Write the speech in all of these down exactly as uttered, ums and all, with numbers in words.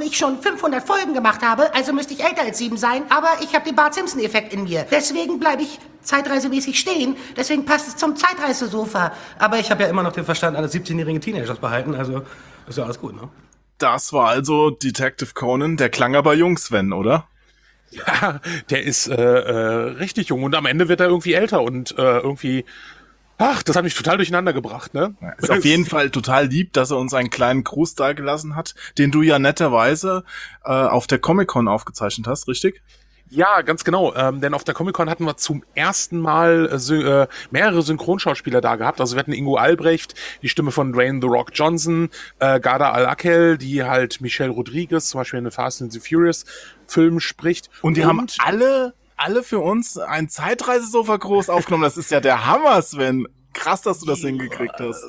ich schon fünfhundert Folgen gemacht habe, also müsste ich älter als sieben sein, aber ich habe den Bart Simpson-Effekt in mir. Deswegen bleibe ich zeitreisemäßig stehen, deswegen passt es zum Zeitreisesofa. Aber ich habe ja immer noch den Verstand eines siebzehnjährigen Teenagers behalten, also ist ja alles gut, ne? Das war also Detective Conan, der klang aber jung, Sven, oder? Ja, der ist äh, äh, richtig jung und am Ende wird er irgendwie älter und äh, irgendwie, ach, das hat mich total durcheinander gebracht, ne? Ja, ist auf jeden Fall total lieb, dass er uns einen kleinen Gruß da gelassen hat, den du ja netterweise äh, auf der Comic-Con aufgezeichnet hast, richtig? Ja, ganz genau, ähm, denn auf der Comic-Con hatten wir zum ersten Mal äh, sy- äh, mehrere Synchronschauspieler da gehabt. Also wir hatten Ingo Albrecht, die Stimme von Dwayne The Rock Johnson, äh, Garda Al-Akel, die halt Michelle Rodriguez zum Beispiel in den Fast and the Furious Filmen spricht. Und die Und haben alle, alle für uns ein Zeitreisesofa groß aufgenommen. Das ist ja der Hammer, Sven. Krass, dass du das hingekriegt hast.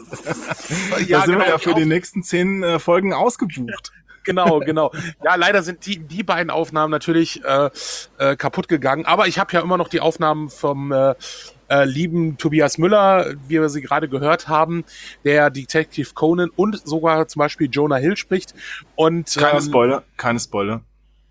Ja, da sind genau, wir ja für die nächsten zehn äh, Folgen ausgebucht. Genau, genau. Ja, leider sind die die beiden Aufnahmen natürlich äh, äh, kaputt gegangen. Aber ich habe ja immer noch die Aufnahmen vom äh, äh, lieben Tobias Müller, wie wir sie gerade gehört haben, der Detective Conan und sogar zum Beispiel Jonah Hill spricht. Und keine ähm, Spoiler, keine Spoiler.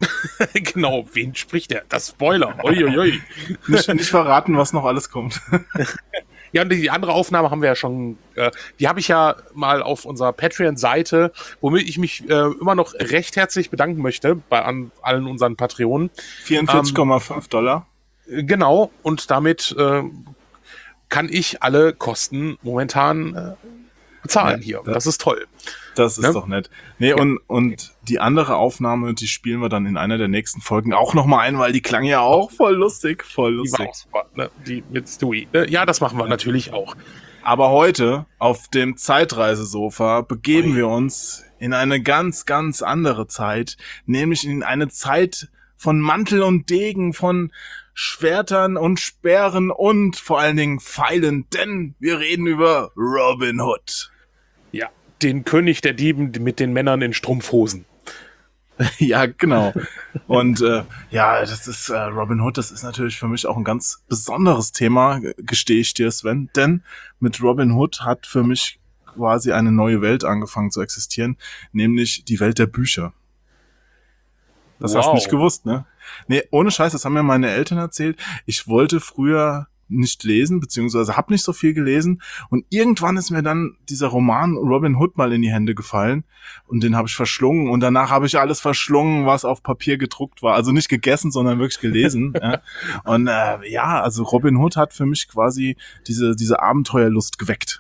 Genau, wen spricht der? Das Spoiler. Uiuiui. nicht, nicht verraten, was noch alles kommt. Ja, und die andere Aufnahme haben wir ja schon, äh, die habe ich ja mal auf unserer Patreon-Seite, womit ich mich äh, immer noch recht herzlich bedanken möchte bei an, allen unseren Patreonen. vierundvierzig Komma fünf ähm, Dollar. Genau, und damit äh, kann ich alle Kosten momentan äh, bezahlen ja, hier. Das, das ist toll. Das ist ne? doch nett. Nee, ja. und, und die andere Aufnahme, die spielen wir dann in einer der nächsten Folgen auch nochmal ein, weil die klang ja auch voll lustig, voll lustig. Die war auch super, ne? Die mit Stewie. Ja, das machen wir ja. natürlich auch. Aber heute auf dem Zeitreisesofa begeben Ui. wir uns in eine ganz, ganz andere Zeit, nämlich in eine Zeit von Mantel und Degen, von Schwertern und Speeren und vor allen Dingen Pfeilen, denn wir reden über Robin Hood. Ja, den König der Dieben mit den Männern in Strumpfhosen. Ja, genau. Und äh, ja, das ist äh, Robin Hood, das ist natürlich für mich auch ein ganz besonderes Thema, gestehe ich dir, Sven. Denn mit Robin Hood hat für mich quasi eine neue Welt angefangen zu existieren, nämlich die Welt der Bücher. Das wow. hast du nicht gewusst, ne? Nee, ohne Scheiß, das haben mir meine Eltern erzählt. Ich wollte früher nicht lesen, beziehungsweise habe nicht so viel gelesen. Und irgendwann ist mir dann dieser Roman Robin Hood mal in die Hände gefallen. Und den habe ich verschlungen. Und danach habe ich alles verschlungen, was auf Papier gedruckt war. Also nicht gegessen, sondern wirklich gelesen. Ja. Und äh, ja, also Robin Hood hat für mich quasi diese, diese Abenteuerlust geweckt.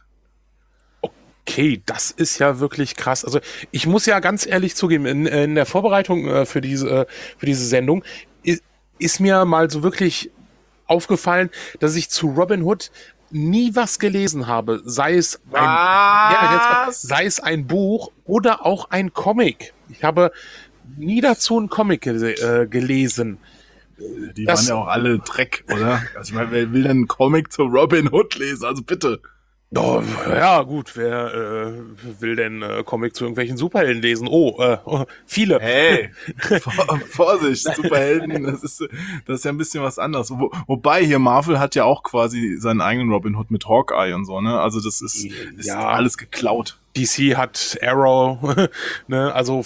Okay, das ist ja wirklich krass. Also ich muss ja ganz ehrlich zugeben, in, in der Vorbereitung äh, für diese äh, für diese Sendung ist, ist mir mal so wirklich aufgefallen, dass ich zu Robin Hood nie was gelesen habe, sei es ein, ja, jetzt, sei es ein Buch oder auch ein Comic. Ich habe nie dazu einen Comic ge- äh, gelesen. Die das, waren ja auch alle Dreck, oder? Also ich meine, wer will denn einen Comic zu Robin Hood lesen? Also bitte. Oh, ja, gut, wer äh, will denn äh, Comic zu irgendwelchen Superhelden lesen? Oh, äh, oh viele. Hey, vor, Vorsicht, Superhelden, das ist, das ist ja ein bisschen was anderes. Wo, wobei hier Marvel hat ja auch quasi seinen eigenen Robin Hood mit Hawkeye und so, ne? Also das ist, ist ja alles geklaut. D C hat Arrow, ne? Also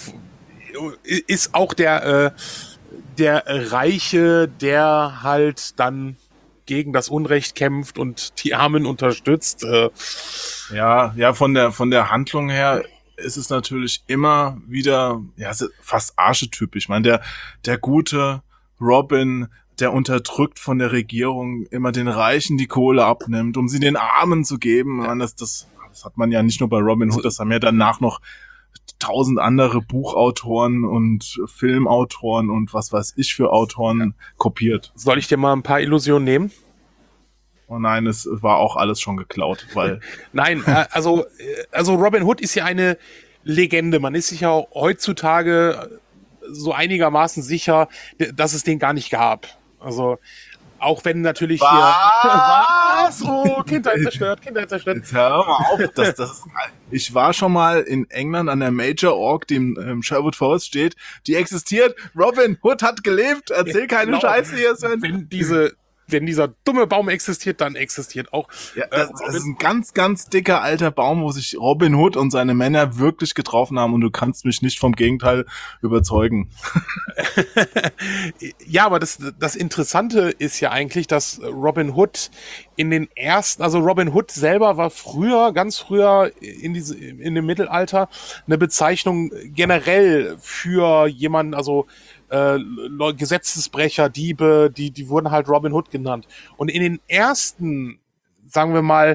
ist auch der, äh, der Reiche, der halt dann gegen das Unrecht kämpft und die Armen unterstützt. Äh. Ja, ja, von der von der Handlung her ist es natürlich immer wieder, ja, fast archetypisch. Ich meine, der der gute Robin, der unterdrückt von der Regierung immer den Reichen die Kohle abnimmt, um sie den Armen zu geben. Ja. Meine, das, das, das hat man ja nicht nur bei Robin Hood, das haben ja danach noch tausend andere Buchautoren und Filmautoren und was weiß ich für Autoren ja. kopiert. Soll ich dir mal ein paar Illusionen nehmen? Oh nein, es war auch alles schon geklaut, weil... Nein, also, also Robin Hood ist ja eine Legende. Man ist sich ja heutzutage so einigermaßen sicher, dass es den gar nicht gab. Also... Auch wenn natürlich was? hier... Was? Oh, Kindheit zerstört, Kindheit zerstört. Jetzt hör mal auf. Das, das ist, ich war schon mal in England an der Major Org, die im ähm, Sherwood Forest steht. Die existiert. Robin Hood hat gelebt. Erzähl keine genau. Scheiße hier, Sven. Wenn diese wenn dieser dumme Baum existiert, dann existiert auch Ja, äh, das, das ist ein ganz, ganz dicker alter Baum, wo sich Robin Hood und seine Männer wirklich getroffen haben und du kannst mich nicht vom Gegenteil überzeugen. Ja, aber das, das Interessante ist ja eigentlich, dass Robin Hood in den ersten, also Robin Hood selber war früher, ganz früher in diese, in dem Mittelalter eine Bezeichnung generell für jemanden, also äh, Leu- Gesetzesbrecher, Diebe, die, die wurden halt Robin Hood genannt. Und in den ersten, sagen wir mal,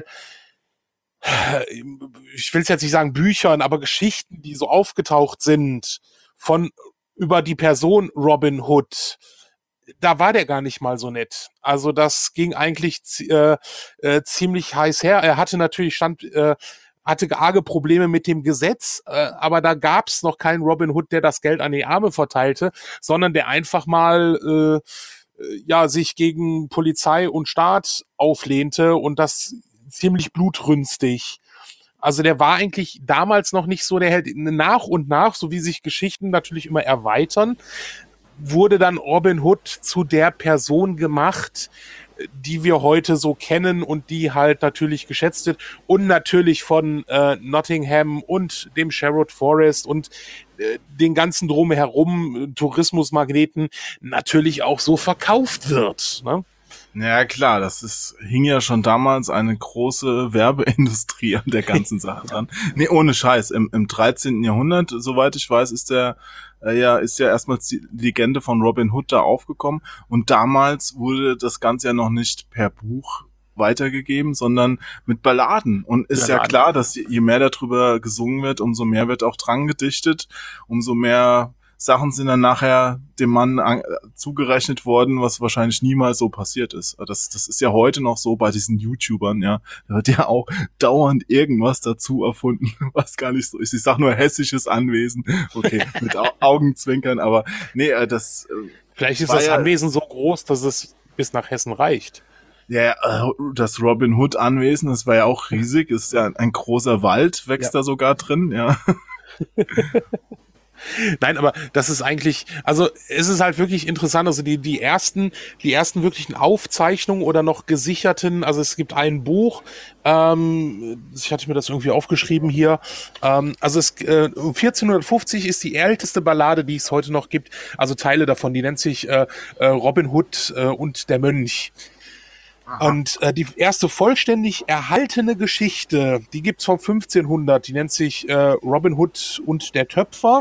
ich will es jetzt nicht sagen Büchern, aber Geschichten, die so aufgetaucht sind von über die Person Robin Hood, da war der gar nicht mal so nett. Also das ging eigentlich zi- äh, äh, ziemlich heiß her. Er hatte natürlich stand äh, hatte arge Probleme mit dem Gesetz, äh, aber da gab's noch keinen Robin Hood, der das Geld an die Arme verteilte, sondern der einfach mal äh, äh, ja sich gegen Polizei und Staat auflehnte und das ziemlich blutrünstig. Also der war eigentlich damals noch nicht so der Held. Nach und nach, so wie sich Geschichten natürlich immer erweitern, wurde dann Robin Hood zu der Person gemacht, die wir heute so kennen und die halt natürlich geschätzt wird und natürlich von äh, Nottingham und dem Sherwood Forest und äh, den ganzen drumherum äh, Tourismusmagneten natürlich auch so verkauft wird. Ne? Ja, klar, das ist, hing ja schon damals eine große Werbeindustrie an der ganzen Sache dran. Nee, ohne Scheiß. Im, im dreizehnten. Jahrhundert, soweit ich weiß, ist der, äh, ja, ist ja erstmals die Legende von Robin Hood da aufgekommen. Und damals wurde das Ganze ja noch nicht per Buch weitergegeben, sondern mit Balladen. Und ist ja, Balladen. klar, dass je je mehr darüber gesungen wird, umso mehr wird auch dran gedichtet, umso mehr Sachen sind dann nachher dem Mann an, zugerechnet worden, was wahrscheinlich niemals so passiert ist. Das, das ist ja heute noch so bei diesen YouTubern, ja. Da wird ja auch dauernd irgendwas dazu erfunden, was gar nicht so ist. Ich sag nur hessisches Anwesen. Okay, mit Au- Augenzwinkern, aber nee, äh, das äh, Vielleicht ist war das ja, Anwesen so groß, dass es bis nach Hessen reicht. ja, äh, das Robin Hood Anwesen, das war ja auch riesig, ist ja ein großer Wald, wächst Ja. da sogar drin, ja. Nein, aber das ist eigentlich, also es ist halt wirklich interessant, also die, die ersten, die ersten wirklichen Aufzeichnungen oder noch gesicherten, also es gibt ein Buch, ähm, ich hatte mir das irgendwie aufgeschrieben hier, ähm, also es, äh, vierzehnhundertfünfzig ist die älteste Ballade, die es heute noch gibt, also Teile davon, die nennt sich äh, äh, Robin Hood äh, und der Mönch. Und äh, die erste vollständig erhaltene Geschichte, die gibt's von fünfzehnhundert, die nennt sich äh, Robin Hood und der Töpfer.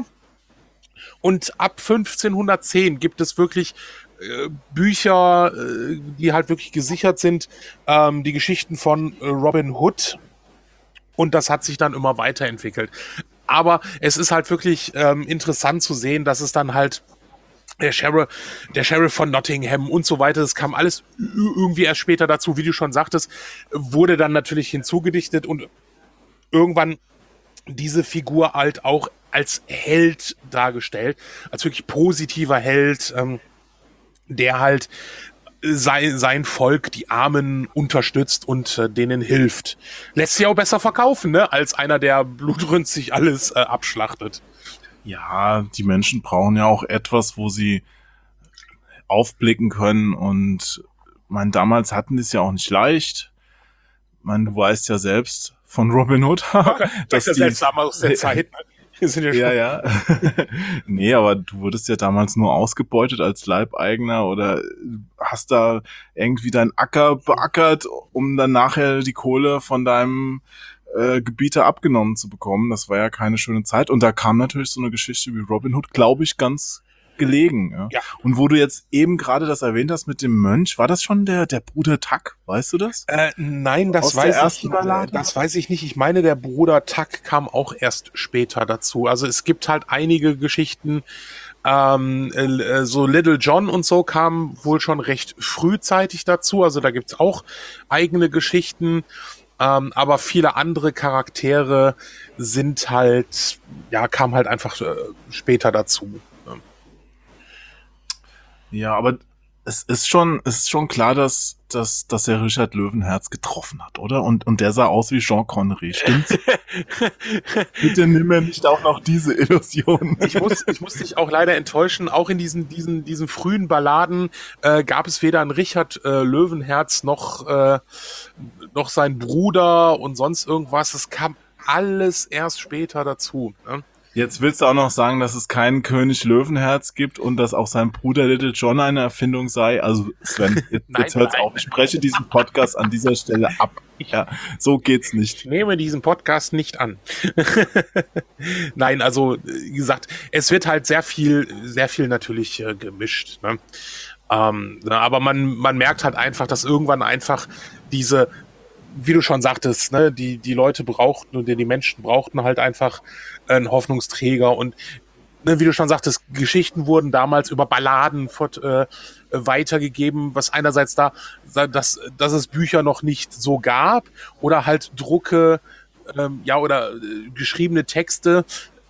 Und ab fünfzehnhundertzehn gibt es wirklich äh, Bücher, äh, die halt wirklich gesichert sind, ähm, die Geschichten von äh, Robin Hood. Und das hat sich dann immer weiterentwickelt. Aber es ist halt wirklich ähm, interessant zu sehen, dass es dann halt der Sheriff, der Sheriff von Nottingham und so weiter, das kam alles ü- irgendwie erst später dazu, wie du schon sagtest, wurde dann natürlich hinzugedichtet und irgendwann diese Figur halt auch als Held dargestellt, als wirklich positiver Held, ähm, der halt sein, sein Volk, die Armen, unterstützt und äh, denen hilft. Lässt sich auch besser verkaufen, ne, als einer, der blutrünstig alles äh, abschlachtet. Ja, die Menschen brauchen ja auch etwas, wo sie aufblicken können und mein, damals hatten die es ja auch nicht leicht. Man, du weißt ja selbst von Robin Hood, dass Das ist die, seltsam aus der Zeit. Ne? Wir sind ja schon ja, ja. Nee, aber du wurdest ja damals nur ausgebeutet als Leibeigener oder hast da irgendwie deinen Acker beackert, um dann nachher die Kohle von deinem äh, Gebieter abgenommen zu bekommen. Das war ja keine schöne Zeit. Und da kam natürlich so eine Geschichte wie Robin Hood, glaube ich, ganz gelegen. Ja. Ja. Und wo du jetzt eben gerade das erwähnt hast mit dem Mönch, war das schon der, der Bruder Tuck? Weißt du das? Äh, nein, das Aus der weiß ersten ich, Ballade? das weiß ich nicht. Ich meine, der Bruder Tuck kam auch erst später dazu. Also es gibt halt einige Geschichten, ähm, äh, so Little John und so kam wohl schon recht frühzeitig dazu. Also da gibt's auch eigene Geschichten. Ähm, aber viele andere Charaktere sind halt, ja, kamen halt einfach äh, später dazu. Ja, aber es ist schon, es ist schon klar, dass, dass, dass er Richard Löwenherz getroffen hat, oder? Und, und der sah aus wie Sean Connery, stimmt's? Bitte nimm mir nicht auch noch diese Illusion. Ich muss, ich muss dich auch leider enttäuschen. Auch in diesen, diesen, diesen frühen Balladen äh, gab es weder einen Richard äh, Löwenherz noch, äh, noch sein Bruder und sonst irgendwas. Es kam alles erst später dazu. Ne? Jetzt willst du auch noch sagen, dass es keinen König Löwenherz gibt und dass auch sein Bruder Little John eine Erfindung sei. Also Sven, jetzt, Nein, jetzt hört's nein. auf. Ich spreche diesen Podcast an dieser Stelle ab. Ja, so geht's nicht. Ich nehme diesen Podcast nicht an. Nein, also wie gesagt, es wird halt sehr viel, sehr viel natürlich äh, gemischt. Ne? Ähm, na, aber man, man merkt halt einfach, dass irgendwann einfach diese, wie du schon sagtest, ne, die, die Leute brauchten und die Menschen brauchten halt einfach einen Hoffnungsträger und ne, wie du schon sagtest, Geschichten wurden damals über Balladen fort, äh, weitergegeben, was einerseits da, dass, dass es Bücher noch nicht so gab oder halt Drucke, ähm, ja, oder äh, geschriebene Texte,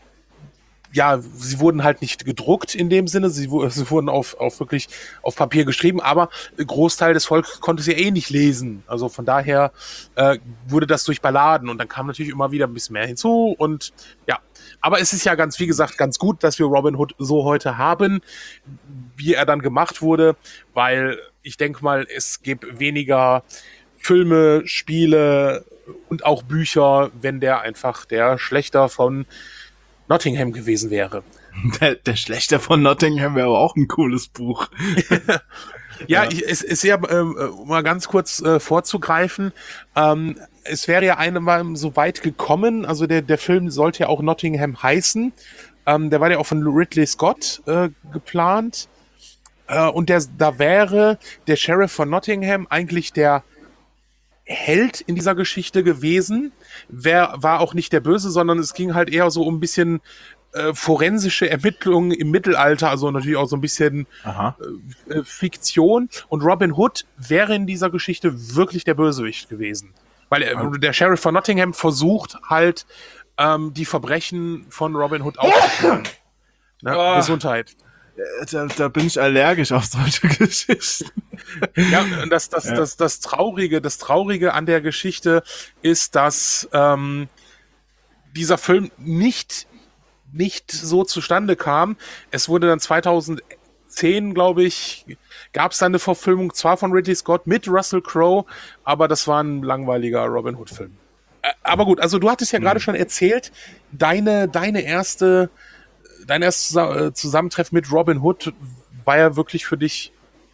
ja, sie wurden halt nicht gedruckt in dem Sinne, sie, sie wurden auf, auf wirklich auf Papier geschrieben, aber Großteil des Volkes konnte sie eh nicht lesen. Also von daher äh, wurde das durch Balladen und dann kam natürlich immer wieder ein bisschen mehr hinzu und ja. Aber es ist ja ganz, wie gesagt, ganz gut, dass wir Robin Hood so heute haben, wie er dann gemacht wurde, weil ich denke mal, es gibt weniger Filme, Spiele und auch Bücher, wenn der einfach der Schlächter von Nottingham gewesen wäre. Der, der Schlächter von Nottingham wäre aber auch ein cooles Buch. Ja, Ja. Ich, es ist ja, ähm, um mal ganz kurz äh, vorzugreifen, ähm, es wäre ja einmal so weit gekommen, also der, der Film sollte ja auch Nottingham heißen, ähm, der war ja auch von Ridley Scott äh, geplant äh, und der, da wäre der Sheriff von Nottingham eigentlich der Held in dieser Geschichte gewesen, wer war auch nicht der Böse, sondern es ging halt eher so um ein bisschen äh, forensische Ermittlungen im Mittelalter, also natürlich auch so ein bisschen Aha. äh, Fiktion. Und Robin Hood wäre in dieser Geschichte wirklich der Bösewicht gewesen. Weil äh, der Sheriff von Nottingham versucht halt, ähm, die Verbrechen von Robin Hood aufzuklären. Ne? Oh. Gesundheit. Da, da bin ich allergisch auf solche Geschichten. Ja, und das, das, Ja. das, das Traurige, das Traurige an der Geschichte ist, dass ähm, dieser Film nicht, nicht so zustande kam. Es wurde dann zweitausendzehn, glaube ich, gab es dann eine Verfilmung, zwar von Ridley Scott mit Russell Crowe, aber das war ein langweiliger Robin Hood-Film. Äh, aber gut, also du hattest ja gerade schon erzählt, deine, deine erste, dein erstes Zusa- äh, Zusammentreffen mit Robin Hood war ja wirklich für dich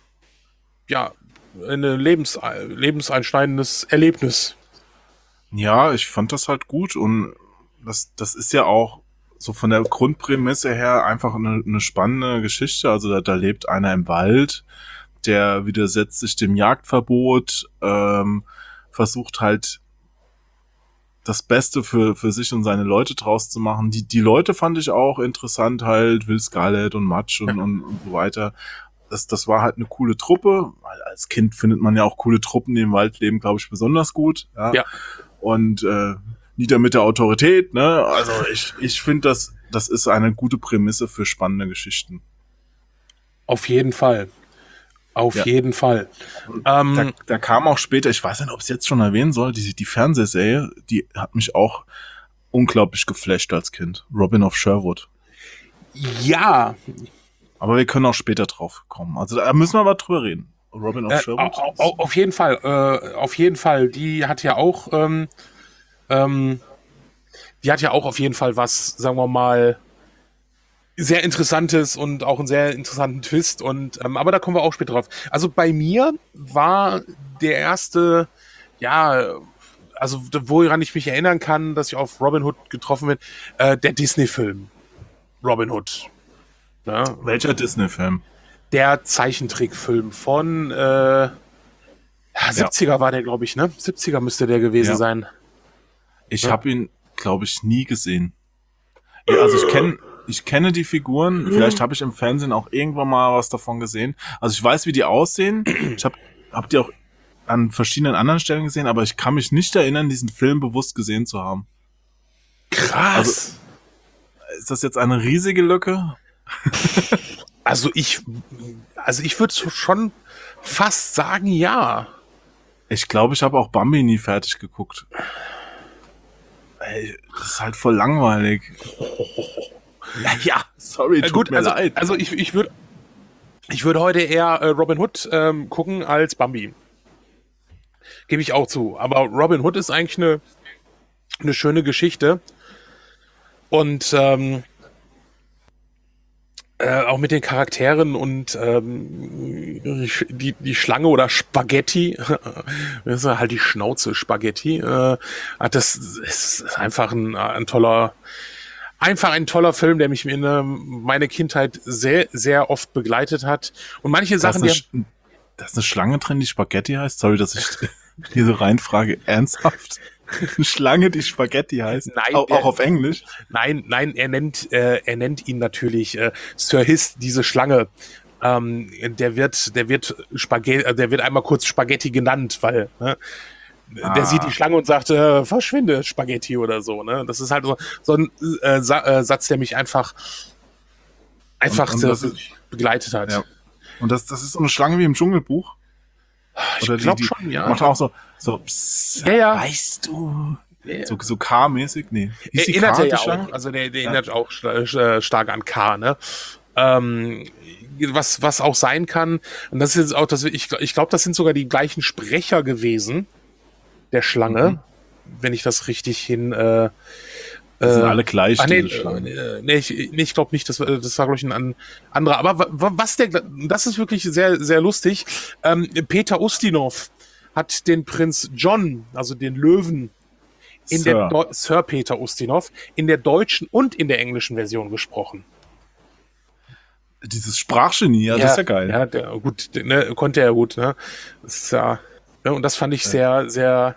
ja ein Lebens, lebenseinschneidendes Erlebnis. Ja, ich fand das halt gut und das, das ist ja auch so von der Grundprämisse her einfach eine, eine spannende Geschichte. Also da, da lebt einer im Wald, der widersetzt sich dem Jagdverbot, ähm, versucht halt das Beste für, für sich und seine Leute draus zu machen. Die, die Leute fand ich auch interessant halt, Will Scarlett und Matsch und, und, und so weiter. Das, das war halt eine coole Truppe. Weil als Kind findet man ja auch coole Truppen, die im Wald leben, glaube ich, besonders gut. Ja. Ja. Und äh, nieder mit der Autorität, ne? Also ich, ich finde, das, das ist eine gute Prämisse für spannende Geschichten. Auf jeden Fall. Auf Ja. jeden Fall. Da, Ähm, da kam auch später, ich weiß nicht, ob ich es jetzt schon erwähnen soll, die, die Fernsehserie, die hat mich auch unglaublich geflasht als Kind. Robin of Sherwood. ja, Aber wir können auch später drauf kommen. Also da müssen wir aber drüber reden. Robin of äh, Sherwood. au- au- auf jeden Fall. Äh, auf jeden Fall. Die hat ja auch, ähm, ähm, die hat ja auch auf jeden Fall was, sagen wir mal, sehr Interessantes und auch einen sehr interessanten Twist. Und ähm, aber da kommen wir auch später drauf. Also bei mir war der erste, ja, also woran ich mich erinnern kann, dass ich auf Robin Hood getroffen bin, äh, der Disney-Film Robin Hood. Ne? Welcher Disney-Film? Der Zeichentrickfilm von äh, ja, siebziger war der, glaube ich, ne? siebziger müsste der gewesen Ja. sein. Ich Ja. habe ihn, glaube ich, nie gesehen. Ja, also ich kenne ich kenne die Figuren. Vielleicht habe ich im Fernsehen auch irgendwann mal was davon gesehen. Also ich weiß, wie die aussehen. Ich habe hab die auch an verschiedenen anderen Stellen gesehen, aber ich kann mich nicht erinnern, diesen Film bewusst gesehen zu haben. Krass. Ist das jetzt eine riesige Lücke? Also ich also ich würde schon fast sagen, ja. Ich glaube, ich habe auch Bambi nie fertig geguckt. Ey, das ist halt voll langweilig. Ja, sorry, tut Äh, gut, mir also, leid. also ich, ich würde ich würde heute eher äh, Robin Hood ähm, gucken als Bambi. Gebe ich auch zu. Aber Robin Hood ist eigentlich eine, eine schöne Geschichte. Und ähm, äh, auch mit den Charakteren und ähm, die, die Schlange oder Spaghetti, das ist halt die Schnauze Spaghetti, äh, das ist einfach ein, ein toller, einfach ein toller Film, der mich in äh, meine Kindheit sehr, sehr oft begleitet hat. Und manche Da ist, Sachen, eine, die Sch- da ist eine Schlange drin, die Spaghetti heißt. Sorry, dass ich hier so reinfrage. Ernsthaft? Eine Schlange, die Spaghetti heißt? Nein, auch, der- auch auf Englisch? Nein, nein, er nennt, äh, er nennt ihn natürlich äh, Sir Hiss, diese Schlange. Ähm, der wird, der wird Spaghetti, äh, der wird einmal kurz Spaghetti genannt, weil ne, Ah. der sieht die Schlange und sagt, äh, verschwinde Spaghetti oder so. Ne, das ist halt so, so ein äh, Sa äh, Satz, der mich einfach, einfach Und- und so das ist- begleitet hat. Ja. Und das, das ist so eine Schlange wie im Dschungelbuch? Ich Oder die- glaube die schon, ja. Macht auch so, so, psst, Ja, ja. weißt du? Ja. So, so K-mäßig? Nee. Hieß die Erinnert K, er die ja Schlange? auch. Also der, der erinnert auch sta- äh, stark an K, ne? Ähm, was, was auch sein kann, und das ist jetzt auch, das, ich, ich glaube, das sind sogar die gleichen Sprecher gewesen, der Schlange, Mhm. wenn ich das richtig hin. Äh, Die sind äh, alle gleich, ah, nee, diese Schlangen. äh, nee, ich, nee, ich glaube nicht, das, war- das war, glaube ich, ein an- anderer. Aber wa- wa- was der, das ist wirklich sehr, sehr lustig. Ähm, Peter Ustinov hat den Prinz John, also den Löwen, in Sir. der Deu- Sir Peter Ustinov in der deutschen und in der englischen Version gesprochen. Dieses Sprachgenie, ja, das ist ja geil. Ja, der, gut, der, ne, konnte er gut, ne? Das ist ja, ne, und das fand ich sehr, sehr,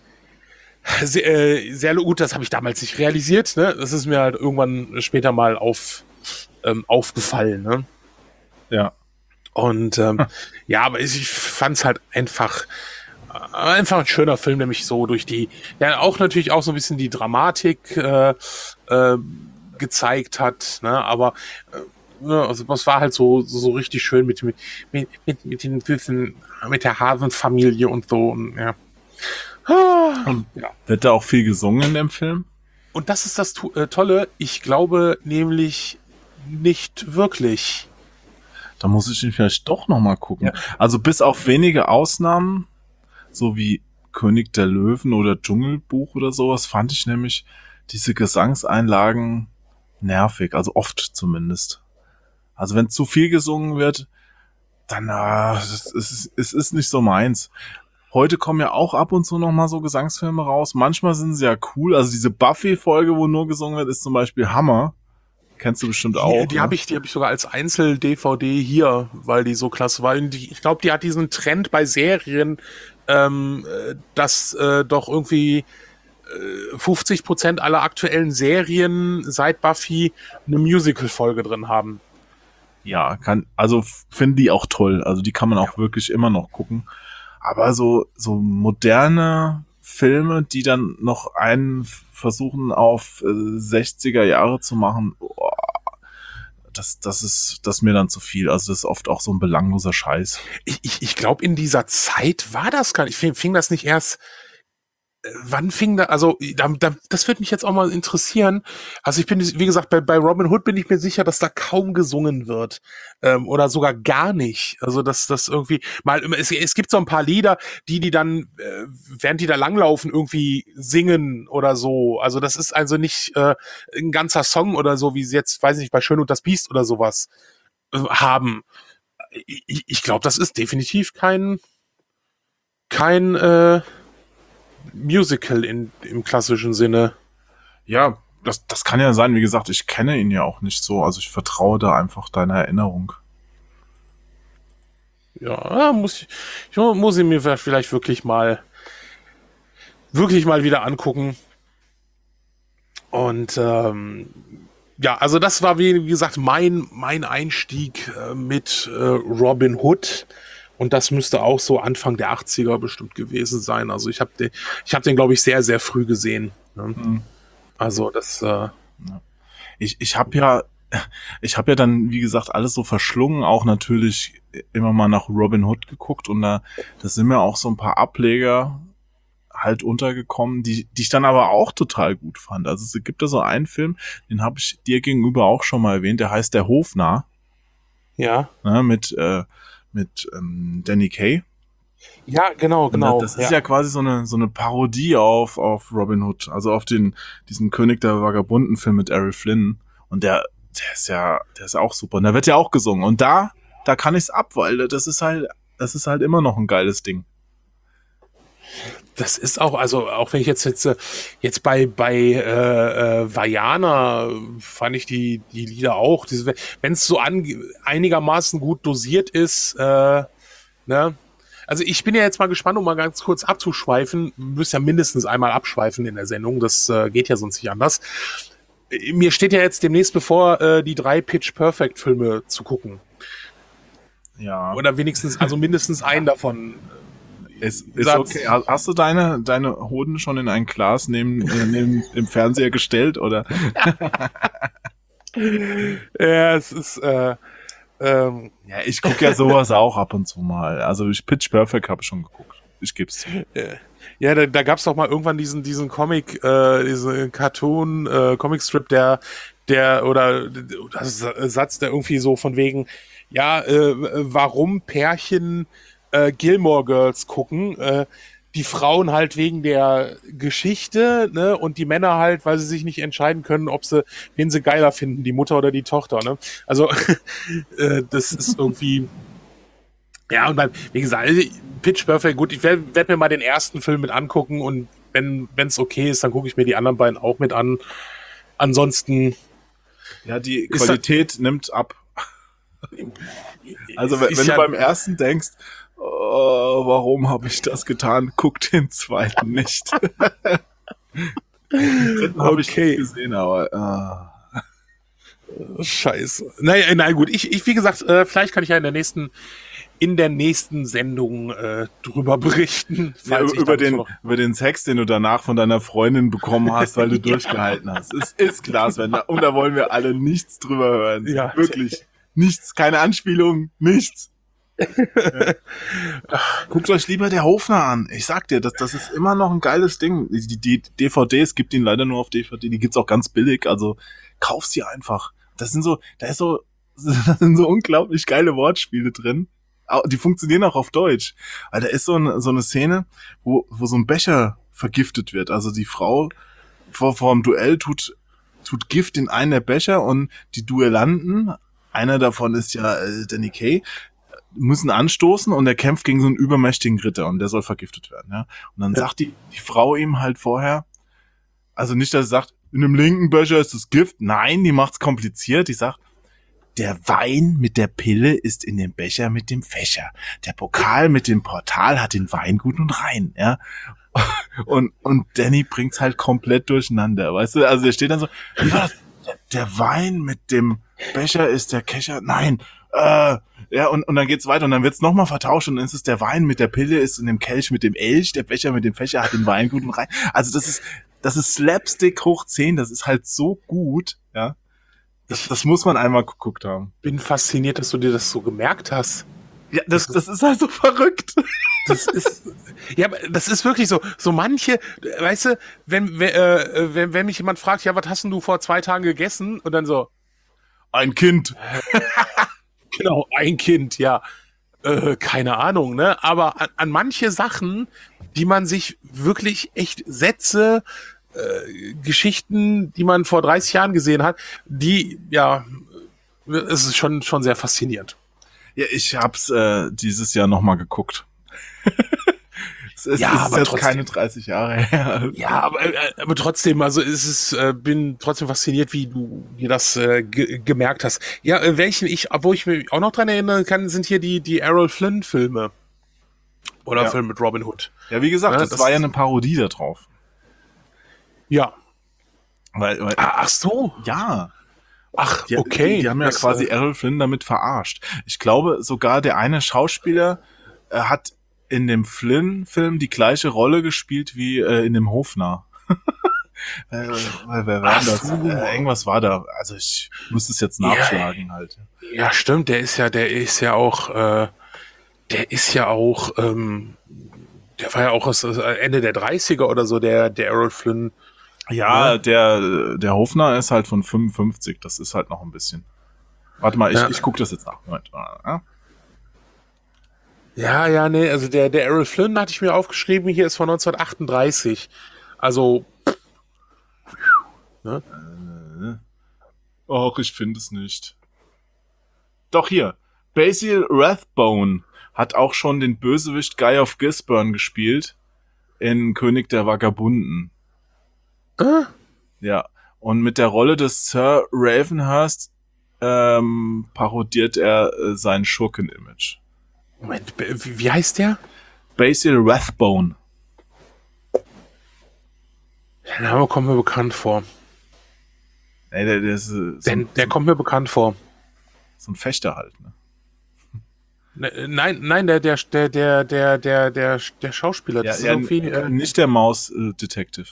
sehr, äh, sehr gut. Das habe ich damals nicht realisiert, ne? Das ist mir halt irgendwann später mal auf, ähm, aufgefallen, ne? Ja. Und ähm, ja, aber ich, ich fand es halt einfach, äh, einfach ein schöner Film, der mich so durch die, ja auch natürlich auch so ein bisschen die Dramatik äh, äh, gezeigt hat, ne? Aber äh, ne, also das war halt so so, so richtig schön mit mit mit mit, mit den süßen, mit der Hasenfamilie und so und ja. Ah, Und ja. wird da auch viel gesungen in dem Film? Und das ist das Tu- äh, Tolle. Ich glaube nämlich nicht wirklich. Da muss ich ihn vielleicht doch noch mal gucken. Ja. Also bis auf wenige Ausnahmen, so wie König der Löwen oder Dschungelbuch oder sowas, fand ich nämlich diese Gesangseinlagen nervig, also oft zumindest. Also wenn zu viel gesungen wird, dann ah, es ist, es ist nicht so meins. Heute kommen ja auch ab und zu noch mal so Gesangsfilme raus. Manchmal sind sie ja cool. Also diese Buffy-Folge, wo nur gesungen wird, ist zum Beispiel Hammer. Kennst du bestimmt auch. Die, die ne? habe ich, die habe ich sogar als Einzel-D V D hier, weil die so klasse war. Und die, ich glaube, die hat diesen Trend bei Serien, ähm, äh, dass äh, doch irgendwie äh, fünfzig Prozent aller aktuellen Serien seit Buffy eine Musical-Folge drin haben. Ja, kann, also finde die auch toll. Also die kann man auch wirklich immer noch gucken. Aber so, so moderne Filme, die dann noch einen versuchen auf äh, sechziger Jahre zu machen, oh, das, das ist, das ist mir dann zu viel. Also das ist oft auch so ein belangloser Scheiß. Ich, ich, ich glaube, in dieser Zeit war das gar nicht. Fing, fing das nicht erst. äh, Wann fing da, also da, da, das würde mich jetzt auch mal interessieren. Also ich bin, wie gesagt, bei, bei Robin Hood bin ich mir sicher, dass da kaum gesungen wird ähm, oder sogar gar nicht. Also dass das irgendwie mal, es, es gibt so ein paar Lieder, die die dann, äh, während die da langlaufen, irgendwie singen oder so. Also das ist also nicht äh, ein ganzer Song oder so, wie sie jetzt, weiß ich nicht, bei Schön und das Biest oder sowas äh, haben. Ich, ich glaube, das ist definitiv kein kein äh, Musical in, im klassischen Sinne. Ja, das, das kann ja sein. Wie gesagt, ich kenne ihn ja auch nicht so. Also ich vertraue da einfach deiner Erinnerung. Ja, muss ich, ich muss ihn mir vielleicht wirklich mal wirklich mal wieder angucken. Und ähm, ja, also das war wie, wie gesagt mein mein Einstieg äh, mit äh, Robin Hood. Und das müsste auch so Anfang der achtziger bestimmt gewesen sein. Also ich habe den, ich habe den, glaube ich, sehr, sehr früh gesehen. Ne? Mhm. Also das. Äh, Ich, ich habe ja, ich habe ja dann, wie gesagt, alles so verschlungen, auch natürlich immer mal nach Robin Hood geguckt und da, da sind mir auch so ein paar Ableger halt untergekommen, die, die ich dann aber auch total gut fand. Also es gibt da so einen Film, den habe ich dir gegenüber auch schon mal erwähnt, der heißt Der Hofnarr, Ja. ne, mit, äh, mit ähm, Danny Kaye. Ja, genau, Und genau. Das ist ja. ja quasi so eine so eine Parodie auf auf Robin Hood, also auf den diesen König der Vagabunden Film mit Errol Flynn. Und der der ist ja der ist ja auch super. Und da wird ja auch gesungen. Und da da kann ich's ab, weil das ist halt das ist halt immer noch ein geiles Ding. Das ist auch, also auch wenn ich jetzt jetzt, äh, jetzt bei bei äh, äh, Vajana fand ich die die Lieder auch, wenn es so an, einigermaßen gut dosiert ist, äh, ne? Also ich bin ja jetzt mal gespannt, um mal ganz kurz abzuschweifen. Du müsst ja mindestens einmal abschweifen in der Sendung, das äh, geht ja sonst nicht anders. Mir steht ja jetzt demnächst bevor, äh, die drei Pitch Perfect Filme zu gucken. Ja. Oder wenigstens, also mindestens einen davon. Ist, ist okay. Hast du deine, deine Hoden schon in ein Glas neben, neben dem Fernseher gestellt, oder? Ja, es ist, äh, ähm, ja, ich gucke ja sowas auch ab und zu mal. Also ich Pitch Perfect habe ich schon geguckt. Ich geb's zu. Ja, da, da gab's doch mal irgendwann diesen, diesen Comic, äh, diesen Cartoon, äh, Comicstrip, der, der, oder, das Satz, der irgendwie so von wegen, ja, äh, warum Pärchen äh, Gilmore Girls gucken, äh, die Frauen halt wegen der Geschichte, ne, und die Männer halt, weil sie sich nicht entscheiden können, ob sie, wen sie geiler finden, die Mutter oder die Tochter, ne. Also, äh, das ist irgendwie, ja, und beim, wie gesagt, Pitch Perfect, gut, ich werde werd mir mal den ersten Film mit angucken und wenn es okay ist, dann gucke ich mir die anderen beiden auch mit an. Ansonsten. Ja, die Qualität nimmt ab. Also, wenn, wenn ja, du beim ersten denkst, oh, warum habe ich das getan, guck den zweiten nicht. Den dritten habe ich nicht gesehen, aber. Ah. Scheiße. Naja, nein, gut. Ich, ich wie gesagt, äh, vielleicht kann ich ja in der nächsten, in der nächsten Sendung äh, drüber berichten. Ja, über, den, über den Sex, den du danach von deiner Freundin bekommen hast, weil du ja. durchgehalten hast. Es ist klar, Sven. Und da wollen wir alle nichts drüber hören. Ja. Wirklich. Nichts. Keine Anspielung. Nichts. Ja. Guckt euch lieber der Hofnarr an. Ich sag dir, das, das ist immer noch ein geiles Ding. Die, die D V Ds gibt ihn leider nur auf D V D. Die gibt's auch ganz billig. Also kauf sie einfach. Das sind so, da ist so, da sind so unglaublich geile Wortspiele drin. Die funktionieren auch auf Deutsch. Weil da ist so eine, so eine Szene, wo, wo so ein Becher vergiftet wird. Also die Frau vor, vor dem Duell tut, tut Gift in einen der Becher und die Duellanten, einer davon ist ja äh, Danny Kaye, müssen anstoßen und er kämpft gegen so einen übermächtigen Ritter und der soll vergiftet werden. Ja? Und dann ja. sagt die, die Frau ihm halt vorher, also nicht, dass sie sagt, in dem linken Becher ist das Gift. Nein, die macht's kompliziert. Die sagt, der Wein mit der Pille ist in dem Becher mit dem Fächer. Der Pokal mit dem Portal hat den Weingut und rein, ja. Und, und Danny bringt's halt komplett durcheinander, weißt du? Also der steht dann so, ja, der, der Wein mit dem Becher ist der Kescher. Nein, äh, ja, und, und dann geht's weiter und dann wird's nochmal vertauscht und dann ist es der Wein mit der Pille ist in dem Kelch mit dem Elch, der Becher mit dem Fächer hat den Weingut und rein. Also das ist, das ist Slapstick hoch zehn, das ist halt so gut, ja. Das, das muss man einmal geguckt haben. Bin fasziniert, dass du dir das so gemerkt hast. Ja, das, das ist halt so verrückt. Das ist, ja, das ist wirklich so. So manche, weißt du, wenn, wenn, äh, wenn, wenn mich jemand fragt, ja, was hast denn du vor zwei Tagen gegessen? Und dann so, ein Kind. Genau, ein Kind, ja. Äh, keine Ahnung, ne? Aber an, an manche Sachen, die man sich wirklich echt Sätze, äh, Geschichten, die man vor dreißig Jahren gesehen hat, die, ja, es ist schon, schon sehr faszinierend. Ja, ich hab's äh, dieses Jahr nochmal geguckt. Es ist, ja, es ist aber jetzt trotzdem, keine dreißig Jahre her. Ja, aber, aber trotzdem, also es ist, äh, bin trotzdem fasziniert, wie du dir das äh, ge- gemerkt hast. Ja, äh, welchen ich, wo ich mich auch noch dran erinnern kann, sind hier die, die Errol Flynn Filme. Oder ja. Film mit Robin Hood. Ja, wie gesagt, ja, das, das war ja eine Parodie da drauf. Ja. Weil, weil, ah, ach so. Ja. Ach, die, okay. Die, die haben ja das, quasi äh, Errol Flynn damit verarscht. Ich glaube, sogar der eine Schauspieler äh, hat in dem Flynn-Film die gleiche Rolle gespielt wie äh, in dem Hofnarr. äh, wer war das? so. Äh, irgendwas war da. Also ich müsste es jetzt nachschlagen Ja, halt. Ja, stimmt, der ist ja, der ist ja auch, äh, der ist ja auch, ähm, der war ja auch aus, aus Ende der dreißiger oder so, der, der Errol Flynn. Ja, Ja. der, der Hofner ist halt von fünfundfünfzig. Das ist halt noch ein bisschen. Warte mal, ich, Ja. ich gucke das jetzt nach. Moment. Ja? Ja, ja, nee, also der, der Errol Flynn hatte ich mir aufgeschrieben, hier ist von neunzehnhundertachtunddreißig. Also, ne? Och, ich finde es nicht. Doch hier. Basil Rathbone hat auch schon den Bösewicht Guy of Gisborne gespielt in König der Vagabunden. Äh? Ja. Und mit der Rolle des Sir Ravenhurst ähm, parodiert er äh, sein Schurken-Image. Moment, wie wie heißt der? Basil Rathbone. Der Name kommt mir bekannt vor. Ey, der, der ist äh, so, Der, ein, der kommt mir bekannt vor. so ein Fechter halt, ne? Ne, Nein, nein, der, der, der, der, der, der, der, der Schauspieler. Ja, Das ist ja, irgendwie. äh, Äh, nicht der Maus-Detective.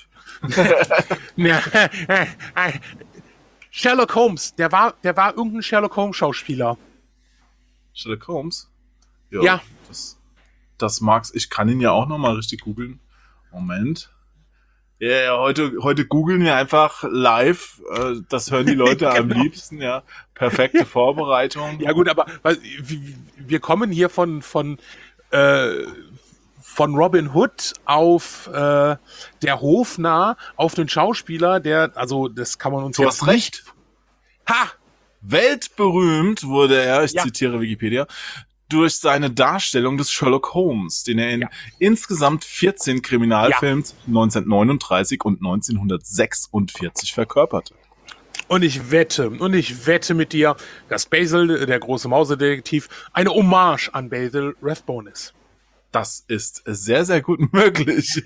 ja, äh, äh, Sherlock Holmes. Der war, der war irgendein Sherlock Holmes Schauspieler. Sherlock Holmes? Ja. Das, das mag's. Ich kann ihn ja auch noch mal richtig googeln. Moment. Ja, ja, heute, heute googeln wir einfach live. Äh, Das hören die Leute am Genau. liebsten, ja. Perfekte Vorbereitung. Ja gut, aber weil, wir- wir kommen hier von von äh, von Robin Hood auf äh, der Hofnarr auf den Schauspieler, der, also das kann man uns Du jetzt hast recht. Ha! Weltberühmt wurde er, ich Ja. zitiere Wikipedia, durch seine Darstellung des Sherlock Holmes, den er in Ja. insgesamt vierzehn Kriminalfilms neunzehnhundertneununddreißig und neunzehnhundertsechsundvierzig verkörperte. Und ich wette, und ich wette mit dir, dass Basil, der große Mausedetektiv, eine Hommage an Basil Rathbone ist. Das ist sehr, sehr gut möglich.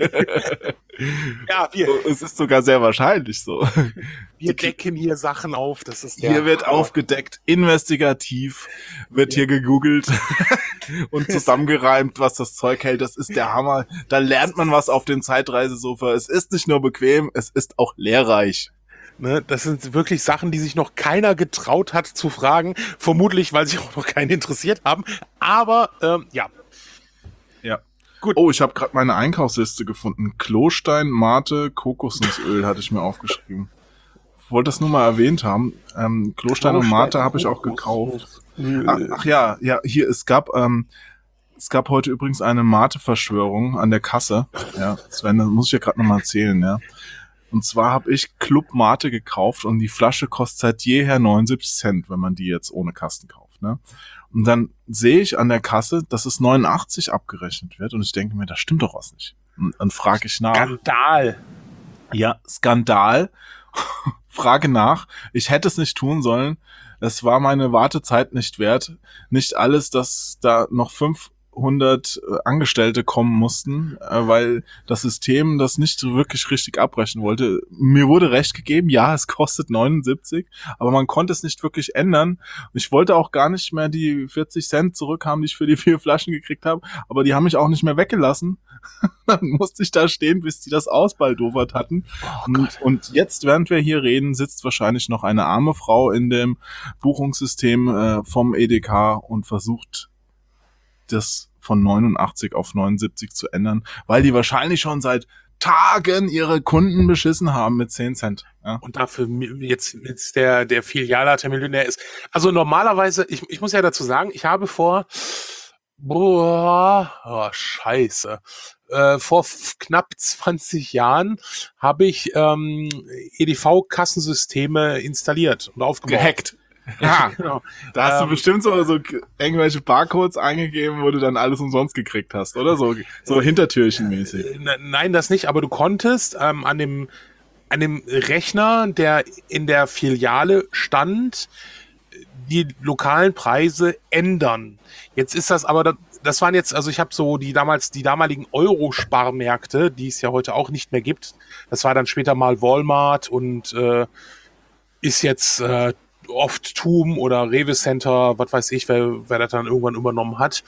Ja, wir, Es ist sogar sehr wahrscheinlich so. wir decken hier Sachen auf. Das ist der Hier wird Hammer. aufgedeckt, investigativ, wird hier gegoogelt und zusammengereimt, was das Zeug hält. Das ist der Hammer. Da lernt man was auf dem Zeitreisesofa. Es ist nicht nur bequem, es ist auch lehrreich. Ne, das sind wirklich Sachen, die sich noch keiner getraut hat zu fragen. Vermutlich, weil sich auch noch keinen interessiert haben. Aber ähm, ja, Ja. Gut. Oh, ich habe gerade meine Einkaufsliste gefunden. Klostein, Mate, Kokosnussöl hatte ich mir aufgeschrieben. Ich wollte das nur mal erwähnt haben. Ähm, Klostein und Mate habe ich auch gekauft. Ach, ach ja, ja, hier, es gab, ähm, es gab heute übrigens eine Mate-Verschwörung an der Kasse. Ja, Sven, das muss ich ja gerade nochmal erzählen, ja. Und zwar habe ich Club Mate gekauft und die Flasche kostet seit jeher neunundsiebzig Cent, wenn man die jetzt ohne Kasten kauft, ne? Und dann sehe ich an der Kasse, dass es neunundachtzig abgerechnet wird und ich denke mir, da stimmt doch was nicht. Und dann frage ich nach. Skandal. Ja, Skandal. Frage nach. Ich hätte es nicht tun sollen. Es war meine Wartezeit nicht wert. Nicht alles, dass da noch fünfhundert äh, Angestellte kommen mussten, äh, weil das System das nicht so wirklich richtig abbrechen wollte. Mir wurde recht gegeben, ja, es kostet neunundsiebzig, aber man konnte es nicht wirklich ändern. Ich wollte auch gar nicht mehr die vierzig Cent zurückhaben, die ich für die vier Flaschen gekriegt habe, aber die haben mich auch nicht mehr weggelassen. Dann musste ich da stehen, bis die das ausbaldowert hatten. Oh und, Gott. und jetzt, während wir hier reden, sitzt wahrscheinlich noch eine arme Frau in dem Buchungssystem äh, vom E D K und versucht, das von neunundachtzig auf neunundsiebzig zu ändern, weil die wahrscheinlich schon seit Tagen ihre Kunden beschissen haben mit zehn Cent. Ja. Und dafür mi- jetzt, jetzt der, der Filialleiter Millionär ist. Also normalerweise, ich, ich muss ja dazu sagen, ich habe vor, boah, oh, scheiße, äh, vor f- knapp zwanzig Jahren habe ich ähm, E D V-Kassensysteme installiert und aufgebaut. Gehackt. Ja, Genau. da hast Ähm, du bestimmt so, so irgendwelche Barcodes eingegeben, wo du dann alles umsonst gekriegt hast, oder? So, so Hintertürchenmäßig. Äh, ne- Nein, das nicht, aber du konntest ähm, an dem an dem Rechner, der in der Filiale stand, die lokalen Preise ändern. Jetzt ist das aber, da- das waren jetzt, also ich habe so die damals, die damaligen Euro-Sparmärkte, die es ja heute auch nicht mehr gibt. Das war dann später mal Walmart und äh, ist jetzt äh, oft Tum oder Rewe Center, was weiß ich, wer, wer das dann irgendwann übernommen hat.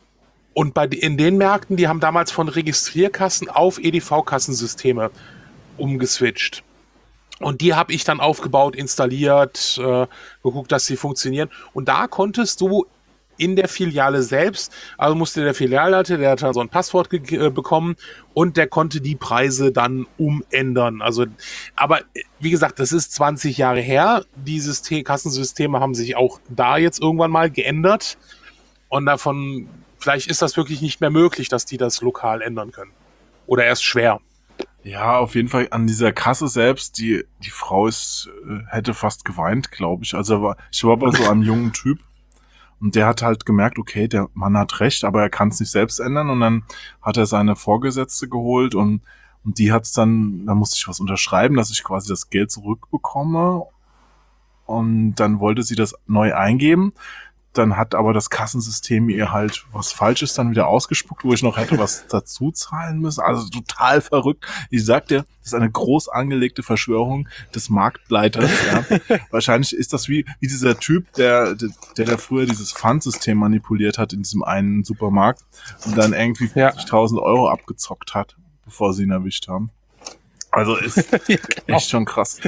Und bei, in den Märkten, die haben damals von Registrierkassen auf E D V-Kassensysteme umgeswitcht. Und die habe ich dann aufgebaut, installiert, äh, geguckt, dass sie funktionieren. Und da konntest du in der Filiale selbst, also musste der Filialleiter, der hat dann so ein Passwort ge- äh, bekommen und der konnte die Preise dann umändern. Also, aber wie gesagt, das ist zwanzig Jahre her. Die System- Kassensysteme haben sich auch da jetzt irgendwann mal geändert. Und davon, vielleicht ist das wirklich nicht mehr möglich, dass die das lokal ändern können. Oder erst schwer. Ja, auf jeden Fall an dieser Kasse selbst, die, die Frau ist, äh, hätte fast geweint, glaube ich. Also war, ich war bei so einem jungen Typ und der hat halt gemerkt, okay, der Mann hat recht, aber er kann es nicht selbst ändern und dann hat er seine Vorgesetzte geholt und, und die hat's dann, da musste ich was unterschreiben, dass ich quasi das Geld zurückbekomme und dann wollte sie das neu eingeben. Dann hat aber das Kassensystem ihr halt was Falsches dann wieder ausgespuckt, wo ich noch hätte was dazu zahlen müssen. Also total verrückt. Ich sag dir, das ist eine groß angelegte Verschwörung des Marktleiters. Ja. Wahrscheinlich ist das wie, wie dieser Typ, der, der, der früher dieses Pfandsystem manipuliert hat in diesem einen Supermarkt und dann irgendwie Ja. fünfzigtausend Euro abgezockt hat, bevor sie ihn erwischt haben. Also ist Ja, genau. echt schon krass.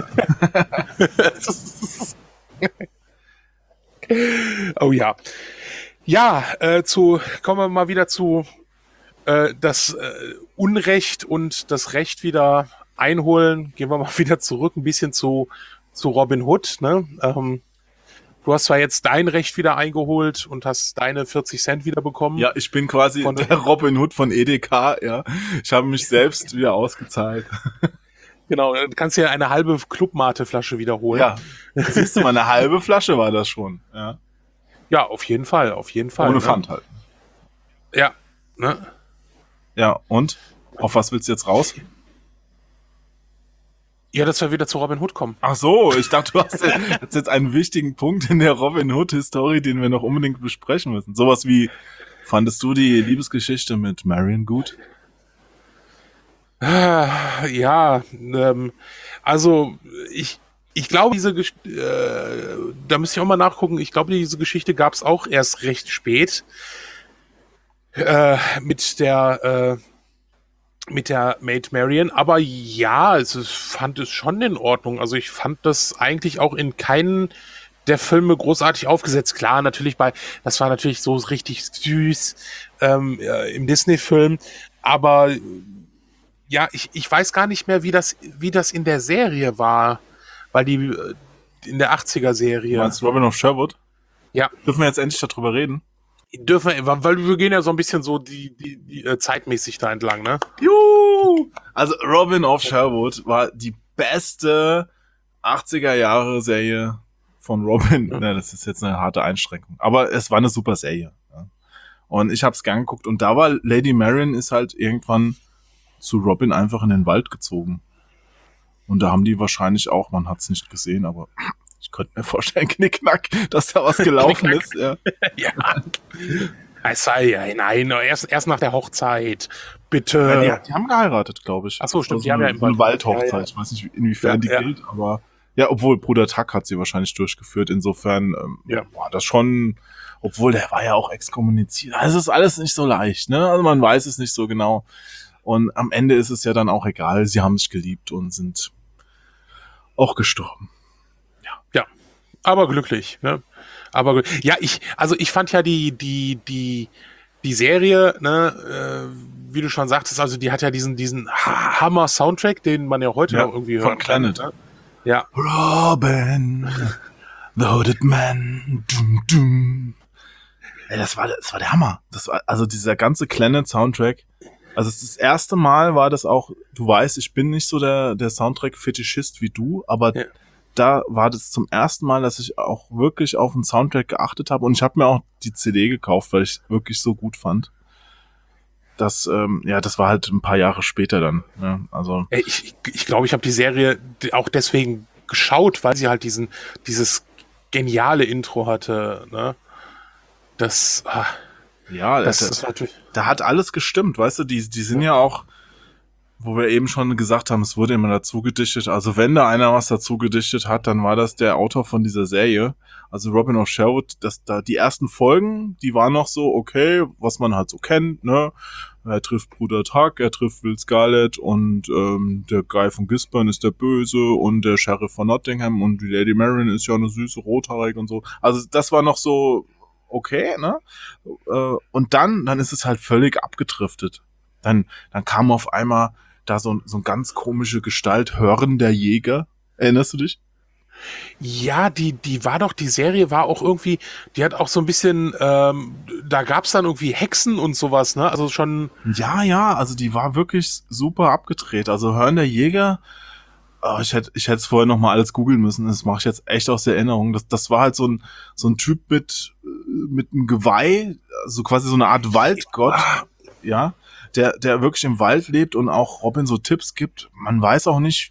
Oh ja. Ja, äh, zu, kommen wir mal wieder zu äh, das äh, Unrecht und das Recht wieder einholen. Gehen wir mal wieder zurück, ein bisschen zu, zu Robin Hood. Ne? Ähm, du hast zwar jetzt dein Recht wieder eingeholt und hast deine vierzig Cent wieder bekommen. Ja, ich bin quasi Von- der Robin Hood von E D K, ja. Ich habe mich selbst wieder ausgezahlt. Genau, du kannst ja eine halbe Clubmate-Flasche wiederholen. Ja, siehst du mal, eine halbe Flasche war das schon. Ja. Ja, auf jeden Fall, auf jeden Fall. Ohne ne? Pfand halt. Ja, ne? Ja, und? Auf was willst du jetzt raus? Ja, dass wir wieder zu Robin Hood kommen. Ach so, ich dachte, du hast jetzt jetzt einen wichtigen Punkt in der Robin Hood-Historie, den wir noch unbedingt besprechen müssen. Sowas wie, fandest du die Liebesgeschichte mit Marion gut? Ah, Ja, ähm, also ich, ich glaube, diese Gesch äh, da müsste ich auch mal nachgucken, ich glaube, diese Geschichte gab es auch erst recht spät äh, mit der äh, mit der Maid Marian, aber ja, also ich fand es schon in Ordnung. Also ich fand das eigentlich auch in keinen der Filme großartig aufgesetzt. Klar, natürlich bei, das war natürlich so richtig süß ähm, äh, im Disney-Film, aber ja, ich, ich weiß gar nicht mehr, wie das, wie das in der Serie war, weil die äh, in der Du achtziger-Serie. meinst Robin of Sherwood? Ja, Dürfen wir jetzt endlich darüber reden? dürfen wir, weil wir gehen ja so ein bisschen so die, die, die äh, zeitmäßig da entlang, ne? Juhu! Also Robin of Sherwood war die beste achtziger Jahre Serie von Robin. Ja. Das ist jetzt eine harte Einschränkung. Aber es war eine super Serie. Ja. Und ich habe es gern geguckt. Und da war Lady Marian ist halt irgendwann zu Robin einfach in den Wald gezogen. Und da haben die wahrscheinlich auch, man hat es nicht gesehen, aber ich könnte mir vorstellen, Knickknack, dass da was gelaufen ist. Ja. Ja. Es sei ja, nein, erst, erst nach der Hochzeit. Bitte. Ja, die, die haben geheiratet, glaube ich. Ach so, stimmt, Also die haben ja eine, im so eine Wald- Waldhochzeit. Ja, ja. Ich weiß nicht, inwiefern Ja, die ja. gilt, aber ja, obwohl Bruder Tuck hat sie wahrscheinlich durchgeführt. Insofern ähm, Ja. war das schon, obwohl der war ja auch exkommuniziert. Also es ist alles nicht so leicht, ne? Also man weiß es nicht so genau. Und am Ende ist es ja dann auch egal. Sie haben sich geliebt und sind auch gestorben. Aber glücklich, ne? Aber gl- ja, ich, also ich fand ja die, die, die, die Serie, ne, äh, wie du schon sagtest, also die hat ja diesen, diesen Ha- Hammer-Soundtrack, den man ja heute Ja, noch irgendwie von hören kann. Planet. Ne? Ja, Robin, the Hooded Man. Dum, dum. Ey, das war, das war der Hammer. Das war, also dieser ganze Planet-Soundtrack. Also es ist das erste Mal war das auch, du weißt, ich bin nicht so der, der Soundtrack-Fetischist wie du, aber Ja. da war das zum ersten Mal, dass ich auch wirklich auf den Soundtrack geachtet habe und ich habe mir auch die C D gekauft, weil ich wirklich so gut fand. Das, ähm, ja, das war halt ein paar Jahre später dann. Ne? Also Ey, ich ich, ich glaube, ich habe die Serie d- auch deswegen geschaut, weil sie halt diesen, dieses geniale Intro hatte, ne? Das, ah, ja, das, das, das war natürlich. da hat alles gestimmt, weißt du, die, die sind ja auch, wo wir eben schon gesagt haben, es wurde immer dazu gedichtet. Also wenn da einer was dazu gedichtet hat, dann war das der Autor von dieser Serie. Also Robin of Sherwood, das da die ersten Folgen, die waren noch so okay, was man halt so kennt, ne? Er trifft Bruder Tuck, er trifft Will Scarlet und ähm, der Guy von Gisborne ist der Böse und der Sheriff von Nottingham und die Lady Marion ist ja eine süße Rothaarige und so. Also das war noch so okay, ne? Äh, und dann, dann ist es halt völlig abgedriftet. Dann, dann kam auf einmal da so, so eine ganz komische Gestalt, Hörn der Jäger. Erinnerst du dich? Ja, die, die war doch, die Serie war auch irgendwie, die hat auch so ein bisschen, ähm, da gab's dann irgendwie Hexen und sowas, ne? Also schon. Ja, ja, also die war wirklich super abgedreht. Also Hörn der Jäger, oh, ich hätte ich hätte es vorher noch mal alles googeln müssen. Das mache ich jetzt echt aus der Erinnerung. Das, das war halt so ein, so ein Typ mit, mit einem Geweih, also quasi so eine Art Waldgott, ja, der, der wirklich im Wald lebt und auch Robin so Tipps gibt. Man weiß auch nicht,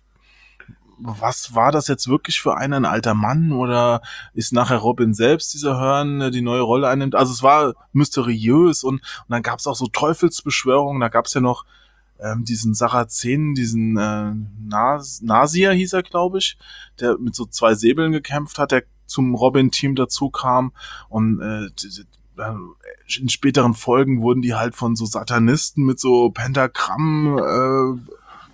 was war das jetzt wirklich für einen, ein alter Mann oder ist nachher Robin selbst dieser Hörn, der die neue Rolle einnimmt? Also es war mysteriös und, und dann gab es auch so Teufelsbeschwörungen. Da gab es ja noch ähm, diesen Sarazenen, diesen äh, Nas- Nasir hieß er, glaube ich, der mit so zwei Säbeln gekämpft hat, der zum Robin-Team dazu kam und äh, die, die, in späteren Folgen wurden die halt von so Satanisten mit so Pentagramm äh,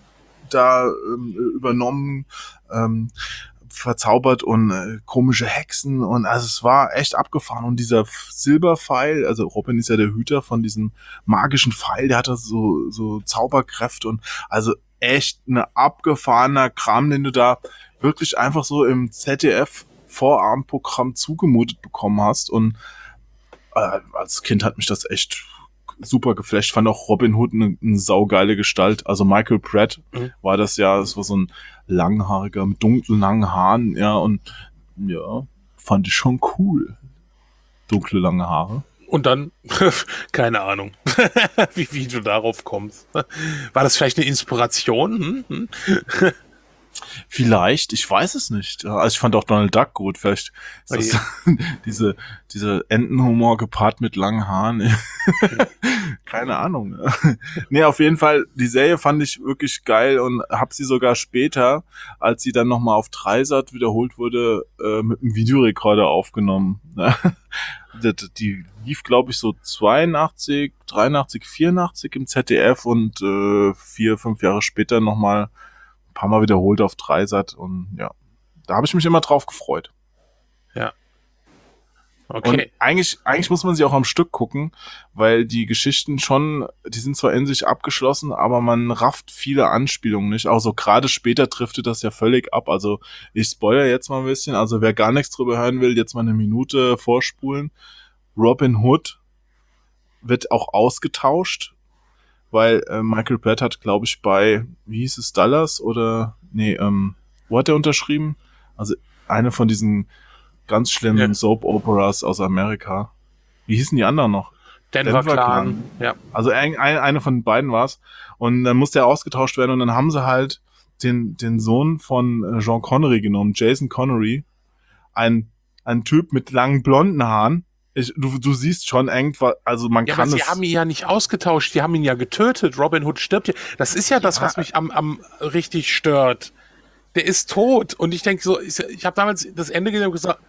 da ähm, übernommen, ähm, verzaubert und äh, komische Hexen und also es war echt abgefahren und dieser Silberpfeil, also Robin ist ja der Hüter von diesem magischen Pfeil, der hatte so so Zauberkräfte und also echt eine abgefahrener Kram, den du da wirklich einfach so im Z D F Vorabendprogramm zugemutet bekommen hast und äh, als Kind hat mich das echt super geflasht. Fand auch Robin Hood eine, eine saugeile Gestalt. Also Michael Pratt mhm. war das ja, das war so ein langhaariger mit dunklen langen Haaren, ja, und ja, fand ich schon cool. Dunkle lange Haare. Und dann, keine Ahnung, wie, wie du darauf kommst. War das vielleicht eine Inspiration? Hm? Hm? Vielleicht, ich weiß es nicht. Also ich fand auch Donald Duck gut. Vielleicht ist das diese, diese Entenhumor gepaart mit langen Haaren. Keine Ahnung. Nee, auf jeden Fall, die Serie fand ich wirklich geil und hab sie sogar später, als sie dann nochmal auf Dreisat wiederholt wurde, äh, mit einem Videorekorder aufgenommen. die, die lief, glaube ich, so zweiundachtzig, dreiundachtzig, vierundachtzig im Z D F und äh, vier, fünf Jahre später nochmal ein paar Mal wiederholt auf Dreisat und ja, da habe ich mich immer drauf gefreut. Ja. Okay. Und eigentlich, eigentlich muss man sie auch am Stück gucken, weil die Geschichten schon, die sind zwar in sich abgeschlossen, aber man rafft viele Anspielungen nicht. Auch so gerade später driftet das ja völlig ab. Also ich spoilere jetzt mal ein bisschen. Also wer gar nichts drüber hören will, jetzt mal eine Minute vorspulen. Robin Hood wird auch ausgetauscht, weil äh, Michael Pratt hat, glaube ich, bei, wie hieß es, Dallas oder, nee, ähm, wo hat er unterschrieben? Also eine von diesen ganz schlimmen ja. Soap-Operas aus Amerika. Wie hießen die anderen noch? Denver, Denver Clan. Clan. Ja. Also ein, ein, eine von beiden war's. Und dann musste er ausgetauscht werden und dann haben sie halt den, den Sohn von Sean Connery genommen, Jason Connery. Ein, ein Typ mit langen blonden Haaren. Ich, du, du siehst schon irgendwas, also man ja, kann aber es... sie haben ihn ja nicht ausgetauscht, die haben ihn ja getötet. Robin Hood stirbt ja. Das ist ja das, ja. was mich am, am richtig stört. Der ist tot. Und ich denke so, ich, ich habe damals das Ende gesehen und gesagt,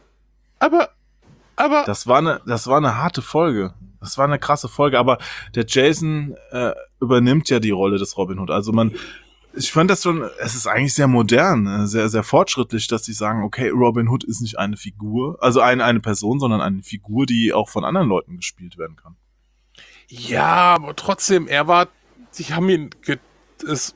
aber, aber... Das war eine, das war eine harte Folge. Das war eine krasse Folge, aber der Jason äh, übernimmt ja die Rolle des Robin Hood. Also man... Ich fand das schon, es ist eigentlich sehr modern, sehr, sehr fortschrittlich, dass sie sagen, okay, Robin Hood ist nicht eine Figur, also eine, eine Person, sondern eine Figur, die auch von anderen Leuten gespielt werden kann. Ja, aber trotzdem, er war, sie haben ihn, ge- es,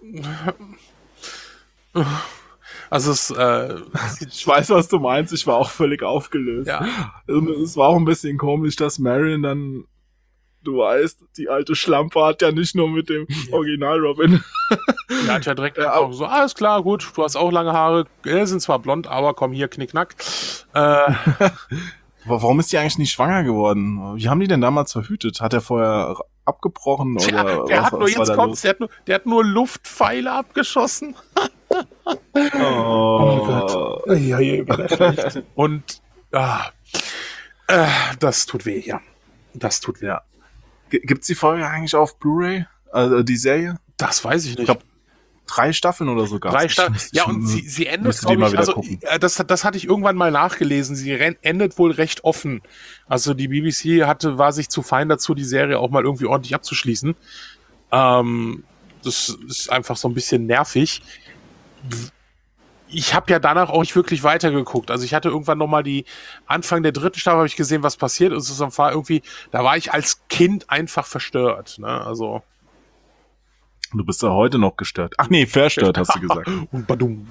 also es, äh, ich weiß, was du meinst, ich war auch völlig aufgelöst. Ja. Es war auch ein bisschen komisch, dass Marion dann, du weißt, die alte Schlampe hat ja nicht nur mit dem Original Robin. Er hat ja direkt ja, auch so, alles klar, gut, du hast auch lange Haare, äh, sind zwar blond, aber komm hier, knickknack. Äh, Warum ist die eigentlich nicht schwanger geworden? Wie haben die denn damals verhütet? Hat er vorher abgebrochen? Oder ja, der was, hat nur, was jetzt kommt's, der hat nur, der hat nur Luftpfeile abgeschossen. Oh, oh Gott. Ja, ja, schlecht. Und ah, äh, das tut weh, ja. Das tut weh. Ja. G- Gibt's die Folge eigentlich auf Blu-ray? Also die Serie? Das weiß ich nicht. Ich glaube, drei Staffeln oder so gab's. Drei Staffeln. Ich- Ja, ich- und sie, sie endet, müsste die glaube mal ich, wieder also gucken. äh, das, das hatte ich irgendwann mal nachgelesen. Sie ren- endet wohl recht offen. Also die B B C hatte, war sich zu fein dazu, die Serie auch mal irgendwie ordentlich abzuschließen. Ähm, das ist einfach so ein bisschen nervig. Ich habe ja danach auch nicht wirklich weitergeguckt. Also ich hatte irgendwann noch mal die Anfang der dritten Staffel, habe ich gesehen, was passiert ist. Das war irgendwie, da war ich als Kind einfach verstört. Ne? Also Du bist ja heute noch gestört. Ach nee, verstört, hast du gesagt. und badum.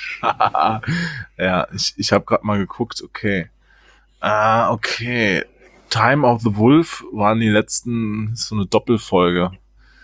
Ja, ich, ich habe gerade mal geguckt, okay. Ah, okay. Time of the Wolf waren die letzten, so eine Doppelfolge,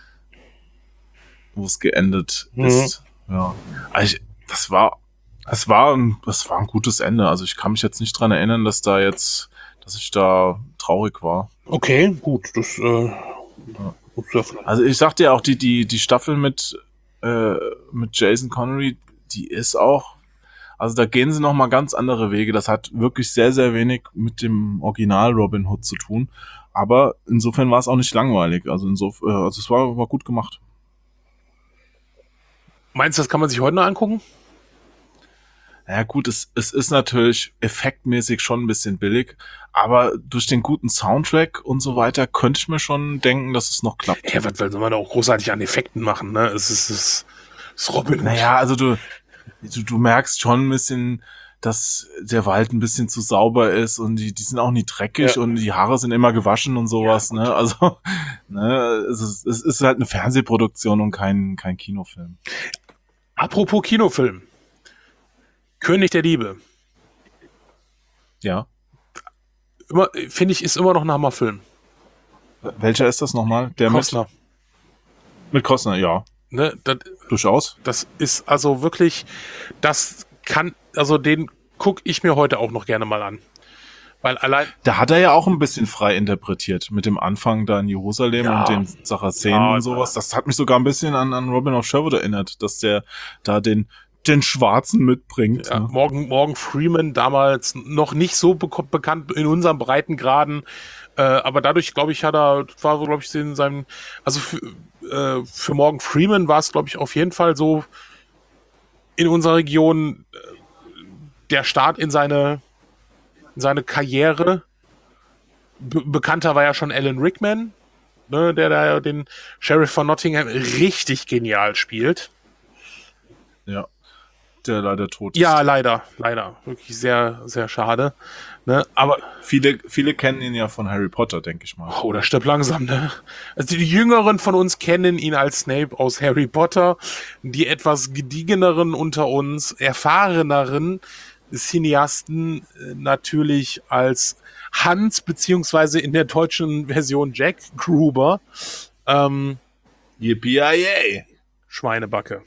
wo es geendet Mhm. ist. Ja. Also ich, das war, das war ein, das war ein gutes Ende. Also ich kann mich jetzt nicht dran erinnern, dass da jetzt, dass ich da traurig war. Okay, gut, das äh, gut, das- Also ich sag dir auch, die, die, die Staffel mit, äh, mit Jason Connery, die ist auch, also da gehen sie nochmal ganz andere Wege. Das hat wirklich sehr, sehr wenig mit dem Original Robin Hood zu tun. Aber insofern war es auch nicht langweilig. Also insofern, also es war, war gut gemacht. Meinst du, das kann man sich heute noch angucken? Ja gut, es, es ist natürlich effektmäßig schon ein bisschen billig, aber durch den guten Soundtrack und so weiter könnte ich mir schon denken, dass es noch klappt. Ja, was soll man da auch großartig an Effekten machen, ne? Es ist, es ist Robin Hood. Naja, also du, du, du merkst schon ein bisschen, dass der Wald ein bisschen zu sauber ist und die, die sind auch nie dreckig Ja. und die Haare sind immer gewaschen und sowas, Ja, gut. ne? Also, ne, es ist, es ist halt eine Fernsehproduktion und kein, kein Kinofilm. Apropos Kinofilm. König der Diebe. Ja. Immer, finde ich, ist immer noch ein Hammerfilm. Welcher ist das nochmal? Der Costner. mit, mit Costner, ja. Ne, das, Durchaus. das ist also wirklich, das kann, also den gucke ich mir heute auch noch gerne mal an. Weil allein, Da hat er ja auch ein bisschen frei interpretiert mit dem Anfang da in Jerusalem Ja. und den Sarazenen Ja, und sowas. Das hat mich sogar ein bisschen an, an Robin of Sherwood erinnert, dass der da den, den Schwarzen mitbringt. ja, Ne? Morgan, Morgan Freeman damals noch nicht so beko- bekannt in unseren Breitengraden, äh, aber dadurch, glaube ich, hat er, war so, glaube ich, in seinem, also für, äh, für Morgan Freeman war es, glaube ich, auf jeden Fall so in unserer Region äh, der Start in seine, in seine Karriere. Be bekannter war ja schon Alan Rickman, ne, der da den Sheriff von Nottingham richtig genial spielt. Ja. Der leider tot ist. Ja, leider, leider. Wirklich sehr, sehr schade. Ne? Aber, Viele, viele kennen ihn ja von Harry Potter, denke ich mal. oh, der stirbt langsam, ne? Also die Jüngeren von uns kennen ihn als Snape aus Harry Potter. Die etwas gediegeneren unter uns, erfahreneren Cineasten äh, natürlich als Hans, beziehungsweise in der deutschen Version Jack Gruber. Ähm, Yippee-yay! Schweinebacke.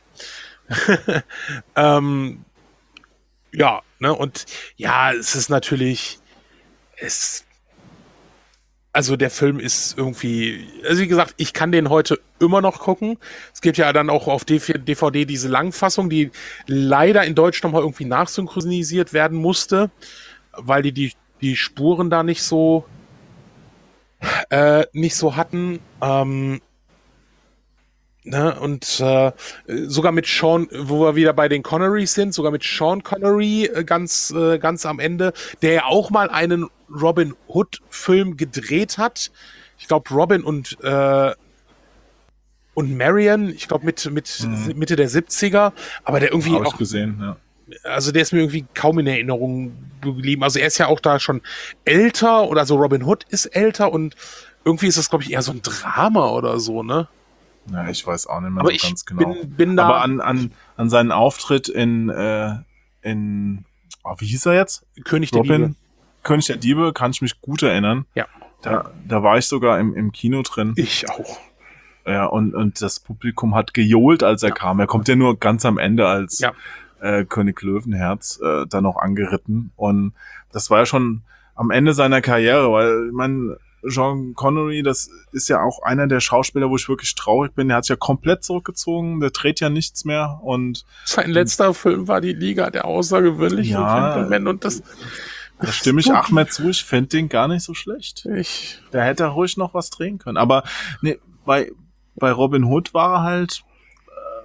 ähm, ja, ne, und ja, es ist natürlich, es, also der Film ist irgendwie, also wie gesagt, ich kann den heute immer noch gucken. Es gibt ja dann auch auf D V D diese Langfassung, die leider in Deutsch nochmal irgendwie nachsynchronisiert werden musste, weil die die, die Spuren da nicht so, äh, nicht so hatten. Ähm, Ne, und äh, sogar mit Sean, wo wir wieder bei den Connerys sind, sogar mit Sean Connery äh, ganz, äh, ganz am Ende, der ja auch mal einen Robin Hood-Film gedreht hat. Ich glaube, Robin und, äh, und Marion, ich glaube mit, mit Mhm. Mitte der siebziger, aber der irgendwie Habe ich auch, gesehen, ja. also der ist mir irgendwie kaum in Erinnerung geblieben. Also er ist ja auch da schon älter, oder so Robin Hood ist älter und irgendwie ist das, glaube ich, eher so ein Drama oder so, ne? Ja, ich weiß auch nicht mehr Aber so ich ganz genau. bin, bin da. Aber an, an, an seinen Auftritt in, äh, in, oh, wie hieß er jetzt? König der Robin, Diebe. König der Diebe, kann ich mich gut erinnern. Ja. Da, da war ich sogar im, im Kino drin. Ich auch. Ja, und, und das Publikum hat gejohlt, als er Ja. kam. Er kommt ja nur ganz am Ende als Ja. äh, König Löwenherz äh, dann noch angeritten. Und das war ja schon am Ende seiner Karriere, weil, ich meine, Sean Connery, das ist ja auch einer der Schauspieler, wo ich wirklich traurig bin. Der hat sich ja komplett zurückgezogen, der dreht ja nichts mehr und Sein letzter Film war die Liga der außergewöhnlichen Ja. Gentlemen und das. da stimme ich Ahmed zu, ich fände den gar nicht so schlecht. Ich, Da hätte er ruhig noch was drehen können. Aber nee, bei, bei Robin Hood war er halt,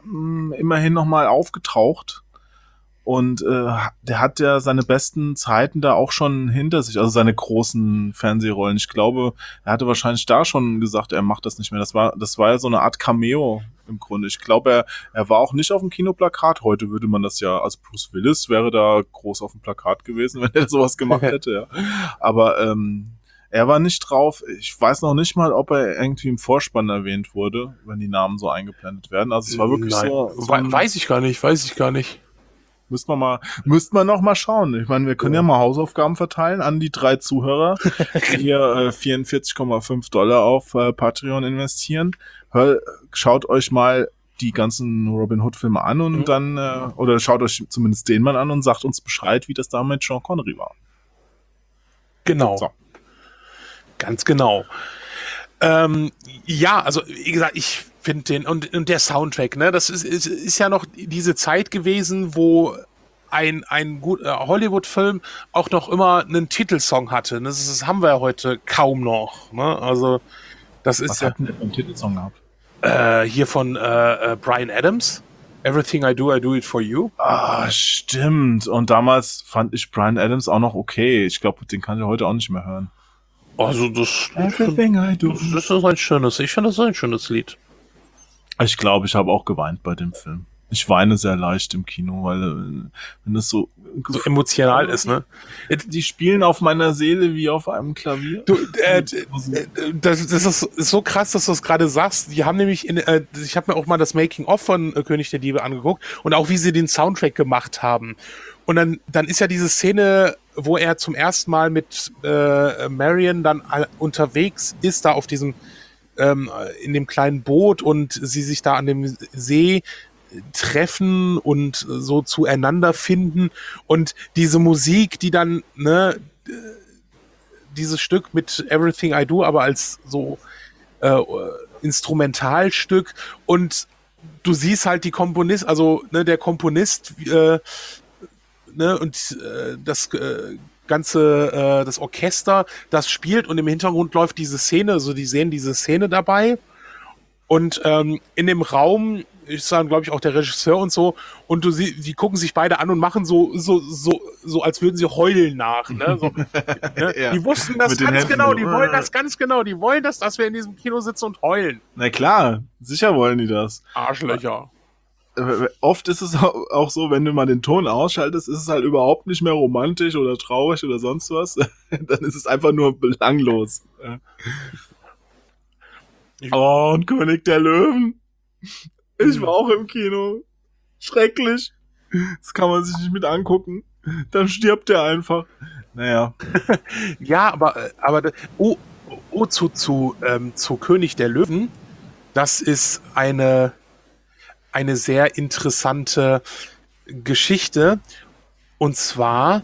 mh, immerhin nochmal aufgetaucht. Und äh, der hat ja seine besten Zeiten da auch schon hinter sich, also seine großen Fernsehrollen. Ich glaube, er hatte wahrscheinlich da schon gesagt, er macht das nicht mehr. Das war, das war ja so eine Art Cameo im Grunde. Ich glaube, er, er war auch nicht auf dem Kinoplakat. Heute würde man das ja, also Bruce Willis wäre da groß auf dem Plakat gewesen, wenn er sowas gemacht hätte, ja. Aber ähm, er war nicht drauf. Ich weiß noch nicht mal, ob er irgendwie im Vorspann erwähnt wurde, wenn die Namen so eingeblendet werden. Also es war wirklich Nein. so, so We- ein, weiß ich gar nicht, weiß ich gar nicht. Müsste man mal, müsste man noch mal schauen. Ich meine, wir können ja, ja mal Hausaufgaben verteilen an die drei Zuhörer, die hier äh, vierundvierzig Komma fünf Dollar auf äh, Patreon investieren. Hör, schaut euch mal die ganzen Robin Hood Filme an und mhm. dann, äh, oder schaut euch zumindest den mal an und sagt uns Bescheid, wie das da mit Sean Connery war. Genau. So. Ganz genau. Ähm, ja, also wie gesagt, ich finde den und, und der Soundtrack, ne, das ist, ist, ist ja noch diese Zeit gewesen, wo ein, ein gut äh, Hollywood-Film auch noch immer einen Titelsong hatte. Das, ist, das haben wir ja heute kaum noch. Ne? Also das ist Was ja, hat denn der einen Titelsong gehabt? Äh, hier von äh, äh, Bryan Adams. Everything I Do, I Do It For You. Ah, stimmt. Und damals fand ich Bryan Adams auch noch okay. Ich glaube, den kann ich heute auch nicht mehr hören. Also das, Everything I Do. das ist ein schönes, ich finde das ist ein schönes Lied. Ich glaube, ich habe auch geweint bei dem Film. Ich weine sehr leicht im Kino, weil äh, wenn es so, so emotional ist, ne? Die spielen auf meiner Seele wie auf einem Klavier. Du, äh, das, das ist so krass, dass du es gerade sagst. Die haben nämlich, in, äh, ich habe mir auch mal das Making-of von äh, König der Diebe angeguckt und auch wie sie den Soundtrack gemacht haben. Und dann, dann ist ja diese Szene, wo er zum ersten Mal mit äh, Marion dann unterwegs ist, da auf diesem ähm, in dem kleinen Boot und sie sich da an dem See treffen und so zueinander finden und diese Musik, die dann, ne, dieses Stück mit Everything I Do, aber als so äh, Instrumentalstück und du siehst halt die Komponist, also ne, der Komponist äh, ne, und äh, das äh, ganze, äh, das Orchester, das spielt und im Hintergrund läuft diese Szene, also die sehen diese Szene dabei und ähm, in dem Raum ist dann, glaube ich, auch der Regisseur und so und du sie, die gucken sich beide an und machen so, so, so, so, als würden sie heulen nach, ne? So, ne? Ja. Die wussten das Mit den ganz Händen genau, so. die wollen das ganz genau, die wollen das, dass wir in diesem Kino sitzen und heulen. Na klar, sicher wollen die das. Arschlöcher. Oft ist es auch so, wenn du mal den Ton ausschaltest, ist es halt überhaupt nicht mehr romantisch oder traurig oder sonst was. Dann ist es einfach nur belanglos. Oh, und König der Löwen. Ich war auch im Kino. Schrecklich. Das kann man sich nicht mit angucken. Dann stirbt er einfach. Naja. Ja, aber, aber oh, oh zu, zu, ähm, zu König der Löwen, das ist eine eine sehr interessante Geschichte. Und zwar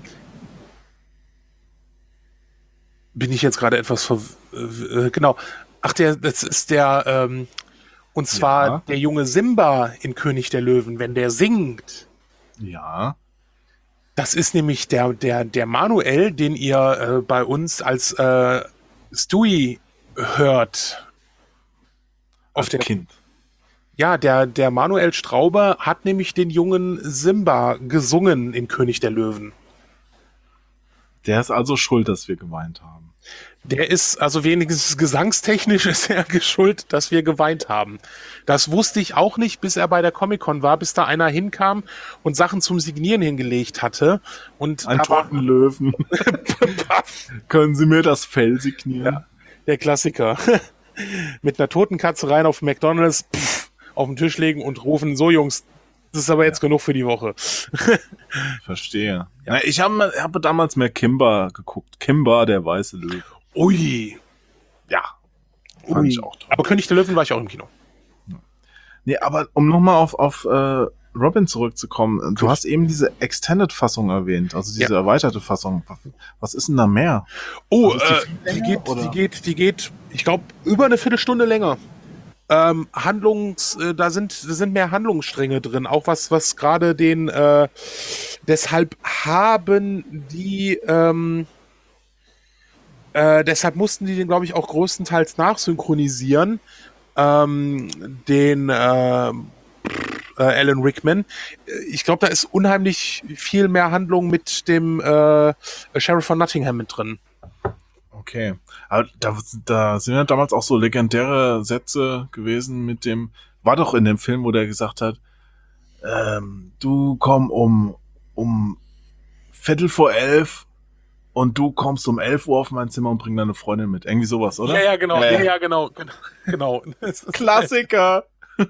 bin ich jetzt gerade etwas ver... Äh, genau. Ach, der, das ist der... Ähm, und zwar ja. der junge Simba in König der Löwen, wenn der singt. Ja. Das ist nämlich der, der, der Manuel, den ihr äh, bei uns als äh, Stewie hört. Auf Als der Kind. Ja, der, der Manuel Strauber hat nämlich den jungen Simba gesungen in König der Löwen. Der ist also schuld, dass wir geweint haben. Der ist, also wenigstens gesangstechnisch ist er schuld, dass wir geweint haben. Das wusste ich auch nicht, bis er bei der Comic-Con war, bis da einer hinkam und Sachen zum Signieren hingelegt hatte. Und Ein toten Löwen. Können Sie mir das Fell signieren? Ja, der Klassiker. Mit einer toten Katze rein auf McDonald's, pff, auf den Tisch legen und rufen, so Jungs, das ist aber jetzt ja. genug für die Woche. Verstehe. Ja. Na, ich habe hab damals mehr Kimba geguckt. Kimba, der weiße Löwe. Ui. Ja. Fand Ui. ich auch toll. Aber König der Löwen war ich auch im Kino. Ja. Nee, aber um nochmal auf, auf äh, Robin zurückzukommen, du hast eben diese Extended-Fassung erwähnt, also diese ja. erweiterte Fassung. Was ist denn da mehr? Oh, also äh, die, die, geht, die geht, die geht, ich glaube, über eine Viertelstunde länger. Ähm, Handlungs, äh, da sind, da sind mehr Handlungsstränge drin, auch was, was gerade den, äh, deshalb haben die, ähm, äh, deshalb mussten die den, glaube ich, auch größtenteils nachsynchronisieren, ähm, den, äh, äh, Alan Rickman. Ich glaube, da ist unheimlich viel mehr Handlung mit dem äh, Sheriff von Nottingham mit drin. Okay. Aber da, da sind ja damals auch so legendäre Sätze gewesen mit dem, war doch in dem Film, wo der gesagt hat, ähm, du komm um, um Viertel vor elf und du kommst um elf Uhr auf mein Zimmer und bring deine Freundin mit. Irgendwie sowas, oder? Ja, ja, genau. Äh. Ja, ja, genau. genau. Klassiker!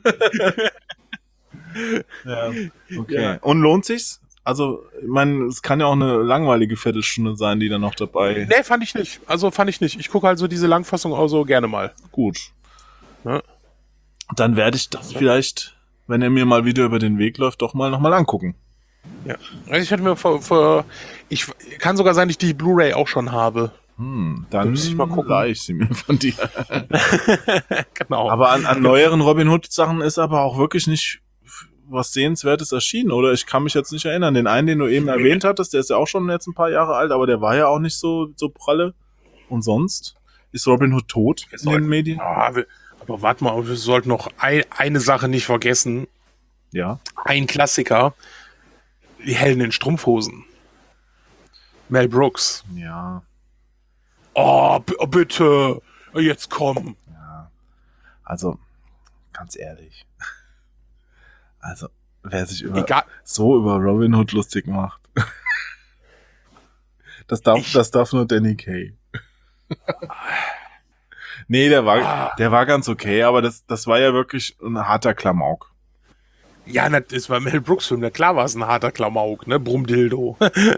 ja, okay. Ja. Und lohnt sich's? Also, ich meine, es kann ja auch eine langweilige Viertelstunde sein, die dann noch dabei. Nee, fand ich nicht. Also fand ich nicht. Ich gucke halt so diese Langfassung auch so gerne mal. Gut. Ja. Dann werde ich das vielleicht, wenn er mir mal wieder über den Weg läuft, doch mal nochmal angucken. Ja. Also ich hatte mir vor, vor ich kann sogar sein, dass ich die Blu-ray auch schon habe. Hm, dann Muss ich mal gucken. leih ich sie mir von dir. Genau. Aber an, an neueren Robin Hood Sachen ist aber auch wirklich nicht was Sehenswertes erschienen, oder? Ich kann mich jetzt nicht erinnern. Den einen, den du eben erwähnt hattest, der ist ja auch schon jetzt ein paar Jahre alt, aber der war ja auch nicht so, so pralle. Und sonst ist Robin Hood tot in den Medien? Ja, wir, aber warte mal, wir sollten noch ein, eine Sache nicht vergessen. Ja. Ein Klassiker. Die Helden in Strumpfhosen. Mel Brooks. Ja. Oh, b- bitte. Jetzt komm. Ja. Also, ganz ehrlich. Also, wer sich über, Egal. so über Robin Hood lustig macht. Das darf, Ich- das darf nur Danny Kaye. Nee, der war, Ah. der war ganz okay, aber das, das war ja wirklich ein harter Klamauk. Ja, das war Mel Brooks Film. Na klar war es ein harter Klamauk, ne? Brummdildo.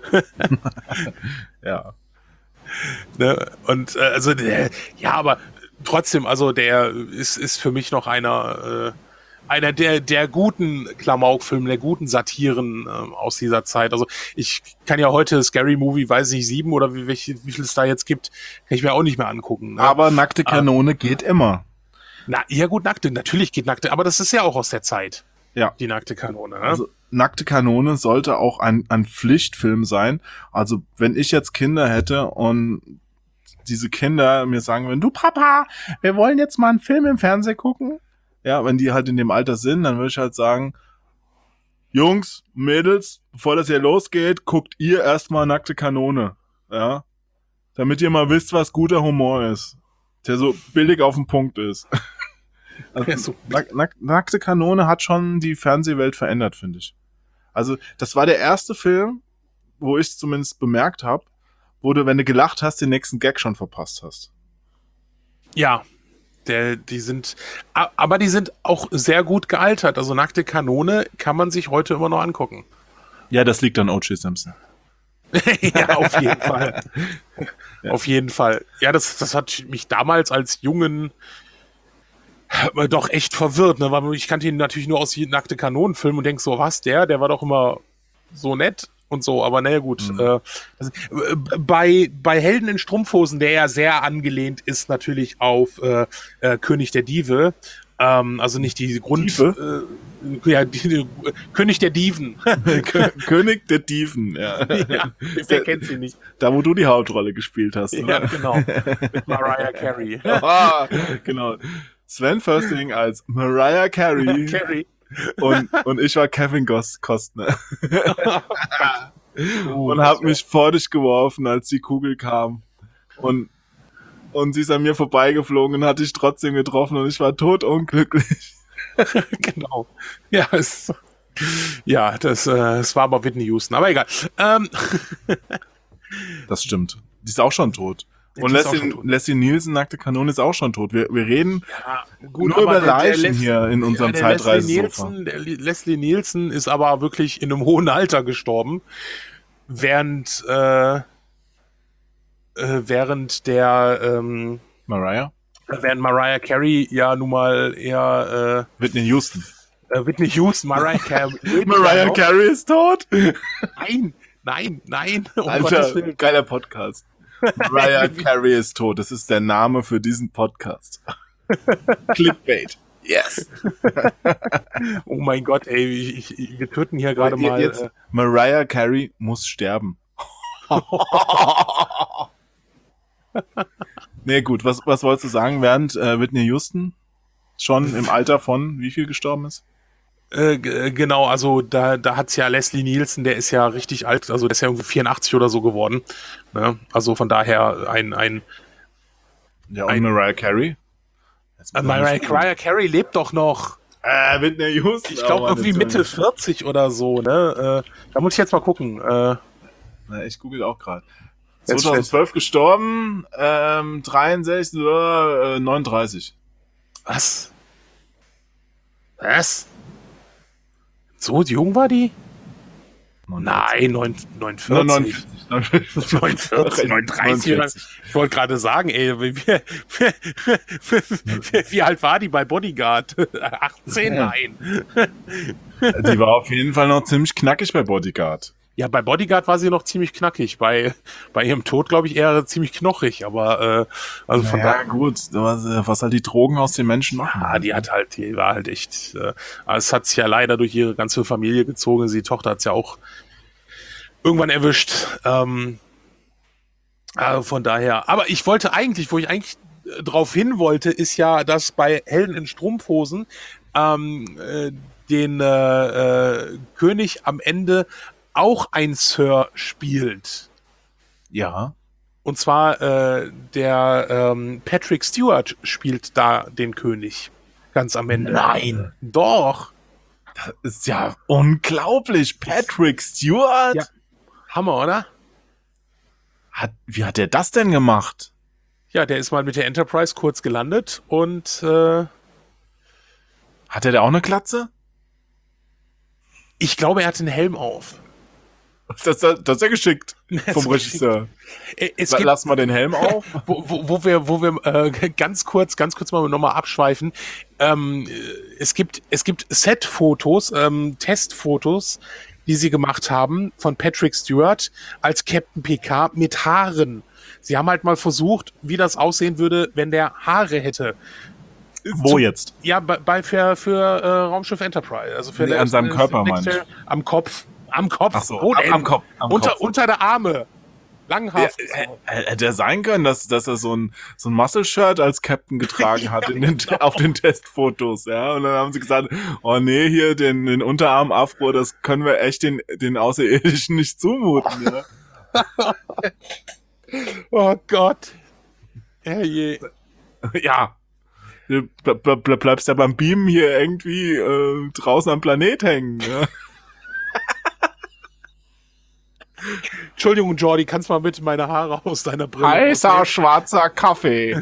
Ja. Ne? Und äh, also der, ja, aber trotzdem, also der ist, ist für mich noch einer, äh, einer der, der guten Klamauk-Filme, der guten Satiren äh, aus dieser Zeit. Also ich kann ja heute Scary Movie, weiß ich nicht, sieben oder wie, welche, wie viel es da jetzt gibt, kann ich mir auch nicht mehr angucken. Ne? Aber nackte Kanone geht immer. Na, ja gut, nackte, natürlich geht nackte, aber das ist ja auch aus der Zeit, Ja. die nackte Kanone. Ne? Also, nackte Kanone sollte auch ein, ein Pflichtfilm sein. Also, wenn ich jetzt Kinder hätte und diese Kinder mir sagen würden, du Papa, wir wollen jetzt mal einen Film im Fernsehen gucken. Ja, wenn die halt in dem Alter sind, dann würde ich halt sagen, Jungs, Mädels, bevor das hier losgeht, guckt ihr erstmal nackte Kanone. Ja. Damit ihr mal wisst, was guter Humor ist. Der so billig auf den Punkt ist. Also, Ja, so nack, nack, nackte Kanone hat schon die Fernsehwelt verändert, finde ich. Also, das war der erste Film, wo ich es zumindest bemerkt habe, wo du, wenn du gelacht hast, den nächsten Gag schon verpasst hast. Ja, der, die sind, a- aber die sind auch sehr gut gealtert. Also nackte Kanone kann man sich heute immer noch angucken. Ja, das liegt an O J Simpson. Ja, auf jeden Fall. Auf jeden Fall. Ja, das, das hat mich damals als Jungen äh, doch echt verwirrt, ne? Weil ich kannte ihn natürlich nur aus nackte Kanonenfilmen und denk so, was, der? Der war doch immer so nett und so, aber naja gut. Mhm. Äh, also, äh, bei, bei Helden in Strumpfhosen, der ja sehr angelehnt ist natürlich auf äh, äh, König der Diebe, ähm, also nicht die Grund... Diebe? Äh, ja, die, die, König der Dieven. König der Dieven, ja. Ja, wer kennt sie nicht? Da, wo du die Hauptrolle gespielt hast. Ja, Oder? genau. Mit Mariah Carey. Ah, genau. Sven Fösting als Mariah Carey. Carey. Und, und ich war Kevin Gos Costner. Oh, und das hab wär- mich vor dich geworfen, als die Kugel kam. Und, und sie ist an mir vorbeigeflogen und hat dich trotzdem getroffen und ich war totunglücklich. Genau. Ja, es, ja, das, äh, es war aber Whitney Houston, aber egal. Ähm, Das stimmt. Die ist auch schon tot. Und die ist auch Leslie, schon tot. Leslie Nielsen, nackte Kanone, ist auch schon tot. Wir, wir reden ja, nur über Leichen Les- hier in unserem ja, der Leslie Zeitreisesofa. Nielsen, der Li- Leslie Nielsen ist aber wirklich in einem hohen Alter gestorben, während, äh, äh, während der, ähm, Mariah? während Mariah Carey ja nun mal eher, Whitney Houston. äh, äh, Whitney Houston, Mariah Carey. Mariah Carey ist tot? Nein, nein, nein. Um Gottes Alter, Willen. geiler Podcast. Mariah Carey ist tot. Das ist der Name für diesen Podcast. Clickbait. Yes. Oh mein Gott, ey, ich, ich, wir töten hier gerade Je- mal. Jetzt, Äh, Mariah Carey muss sterben. Nee, gut, was, was wolltest du sagen, während äh, Whitney Houston schon im Alter von wie viel gestorben ist? Äh, g- genau, also da, da hat's ja Leslie Nielsen, der ist ja richtig alt, also der ist ja irgendwie vierundachtzig oder so geworden. Ne? Also von daher ein, ein Ja, und Ein- Mariah Carey? Jetzt äh, bin ich Mariah, gut. Mariah Carey lebt doch noch. Äh, Whitney Houston. Ich glaube oh, irgendwie Mann, Mitte jetzt- vierzig oder so, ne? Äh, da muss ich jetzt mal gucken. Äh, Na, ich google auch gerade. Jetzt zweitausendzwölf gestorben, ähm, dreiundsechzig, äh, neununddreißig. was? Was? So jung war die? Nein, neun- neunundvierzig. neunundvierzig. neunundvierzig. neunundvierzig, neununddreißig. Oder, ich wollte gerade sagen, ey, wie, wie, wie, wie alt war die bei Bodyguard? achtzehn? Nein. Die war auf jeden Fall noch ziemlich knackig bei Bodyguard. Ja, bei Bodyguard war sie noch ziemlich knackig. Bei, bei ihrem Tod, glaube ich, eher ziemlich knochig. Aber, äh, also von Ja, daher. gut, was, was halt die Drogen aus den Menschen machen. Ah, die hat halt, die war halt echt, äh, es hat sich ja leider durch ihre ganze Familie gezogen. Die Tochter hat's ja auch irgendwann erwischt. Ähm, also von daher. Aber ich wollte eigentlich, wo ich eigentlich äh, drauf hin wollte, ist ja, dass bei Helden in Strumpfhosen ähm, äh, den äh, äh, König am Ende auch ein Sir spielt. Ja. Und zwar äh, der ähm, Patrick Stewart spielt da den König. Ganz am Ende. Nein. Doch. Das ist ja unglaublich. Patrick Stewart? Ja. Hammer, oder? Hat, wie hat er das denn gemacht? Ja, der ist mal mit der Enterprise kurz gelandet und äh, Hat er da auch eine Glatze? ich glaube, er hatte einen Helm auf. Das, das, das ist ja geschickt vom ist Regisseur. Äh, Es La- gibt, Lass mal den Helm auf. wo, wo, wo wir, wo wir äh, ganz kurz, ganz kurz mal nochmal abschweifen. Ähm, äh, es gibt, es gibt Set-Fotos, ähm, Testfotos, die sie gemacht haben von Patrick Stewart als Captain Picard mit Haaren. Sie haben halt mal versucht, wie das aussehen würde, wenn der Haare hätte. Wo jetzt? Ja, bei, bei für, für äh, Raumschiff Enterprise. Also für Nee, an seinem Körper, Next- meine ich. Am Kopf. Am Kopf. Ach so, Wo am- denn? am Kopf, am unter, Kopf. unter der Arme. Langhaft. Ja, äh, hätte er sein können, dass, dass er so ein, so ein Muscle-Shirt als Captain getragen hat in den, auf den Testfotos, ja. Und dann haben sie gesagt, oh nee, hier den, den Unterarm-Afro, das können wir echt den, den Außerirdischen nicht zumuten, ja. Oh Gott. Herrje. Ja. Du ble- ble- ble- bleibst ja beim Beamen hier irgendwie äh, draußen am Planet hängen, ja. Entschuldigung, Jordi, kannst mal bitte meine Haare aus deiner Brille rausnehmen? schwarzer Kaffee.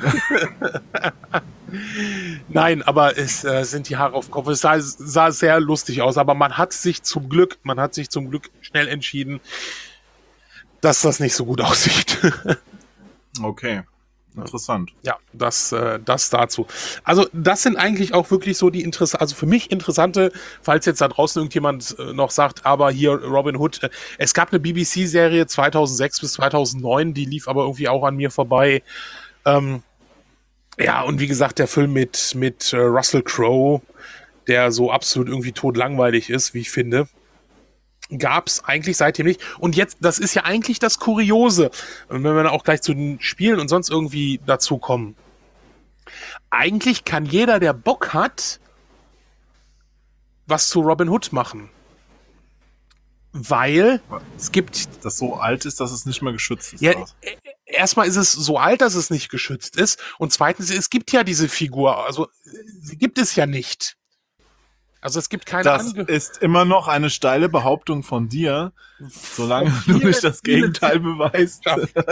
Nein, aber es äh, sind die Haare auf dem Kopf. Es sah, sah sehr lustig aus, aber man hat sich zum Glück, man hat sich zum Glück schnell entschieden, dass das nicht so gut aussieht. Okay. Interessant. Ja, das, äh, das dazu. Also das sind eigentlich auch wirklich so die interessante, also für mich interessante, falls jetzt da draußen irgendjemand äh, noch sagt, aber hier Robin Hood, äh, es gab eine B B C-Serie zweitausendsechs bis zweitausendneun, die lief aber irgendwie auch an mir vorbei. Ähm, ja, und wie gesagt, der Film mit, mit äh, Russell Crowe, der so absolut irgendwie todlangweilig ist, wie ich finde, gab's eigentlich seitdem nicht. Und jetzt, das ist ja eigentlich das Kuriose, wenn wir dann auch gleich zu den Spielen und sonst irgendwie dazu kommen. Eigentlich kann jeder, der Bock hat, was zu Robin Hood machen. Weil es gibt... Das so alt ist, dass es nicht mehr geschützt ist. Ja, oder? äh, erstmal ist es so alt, dass es nicht geschützt ist. Und zweitens, es gibt ja diese Figur. Also, sie gibt es ja nicht. Also es gibt keine Das Ange ist immer noch eine steile Behauptung von dir, solange du viele, nicht das viele Gegenteil beweist.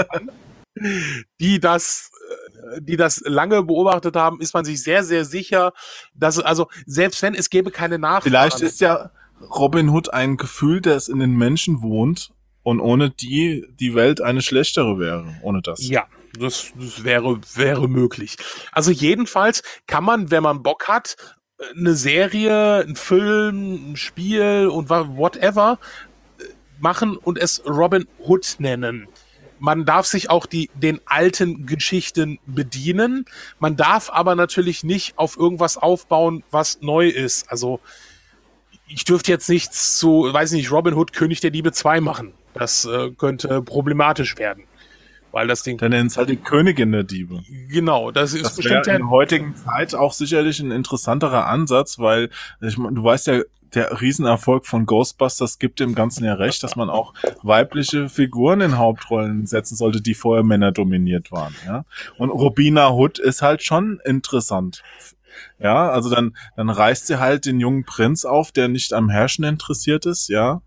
die das, äh, die das lange beobachtet haben, ist man sich sehr, sehr sicher, dass, also, selbst wenn es gäbe keine Nachfrage. Vielleicht ist ja Robin Hood ein Gefühl, das in den Menschen wohnt und ohne die die Welt eine schlechtere wäre, ohne das. Ja, das, das wäre, wäre möglich. Also jedenfalls kann man, wenn man Bock hat, eine Serie, ein Film, ein Spiel und wa- whatever äh, machen und es Robin Hood nennen. Man darf sich auch die, den alten Geschichten bedienen. Man darf aber natürlich nicht auf irgendwas aufbauen, was neu ist. Also ich dürfte jetzt nichts zu, weiß nicht, Robin Hood, König der Diebe zwei machen. Das äh, könnte problematisch werden. Weil das Ding... Dann nennt es halt die Königin der Diebe. Genau, das ist Das wäre bestimmt in der... der heutigen Zeit auch sicherlich ein interessanterer Ansatz, weil ich mein, du weißt ja der Riesenerfolg von Ghostbusters gibt dem Ganzen ja recht, dass man auch weibliche Figuren in Hauptrollen setzen sollte, die vorher Männer dominiert waren, ja. Und Robina Hood ist halt schon interessant. Ja, also dann, dann reißt sie halt den jungen Prinz auf, der nicht am Herrschen interessiert ist, ja.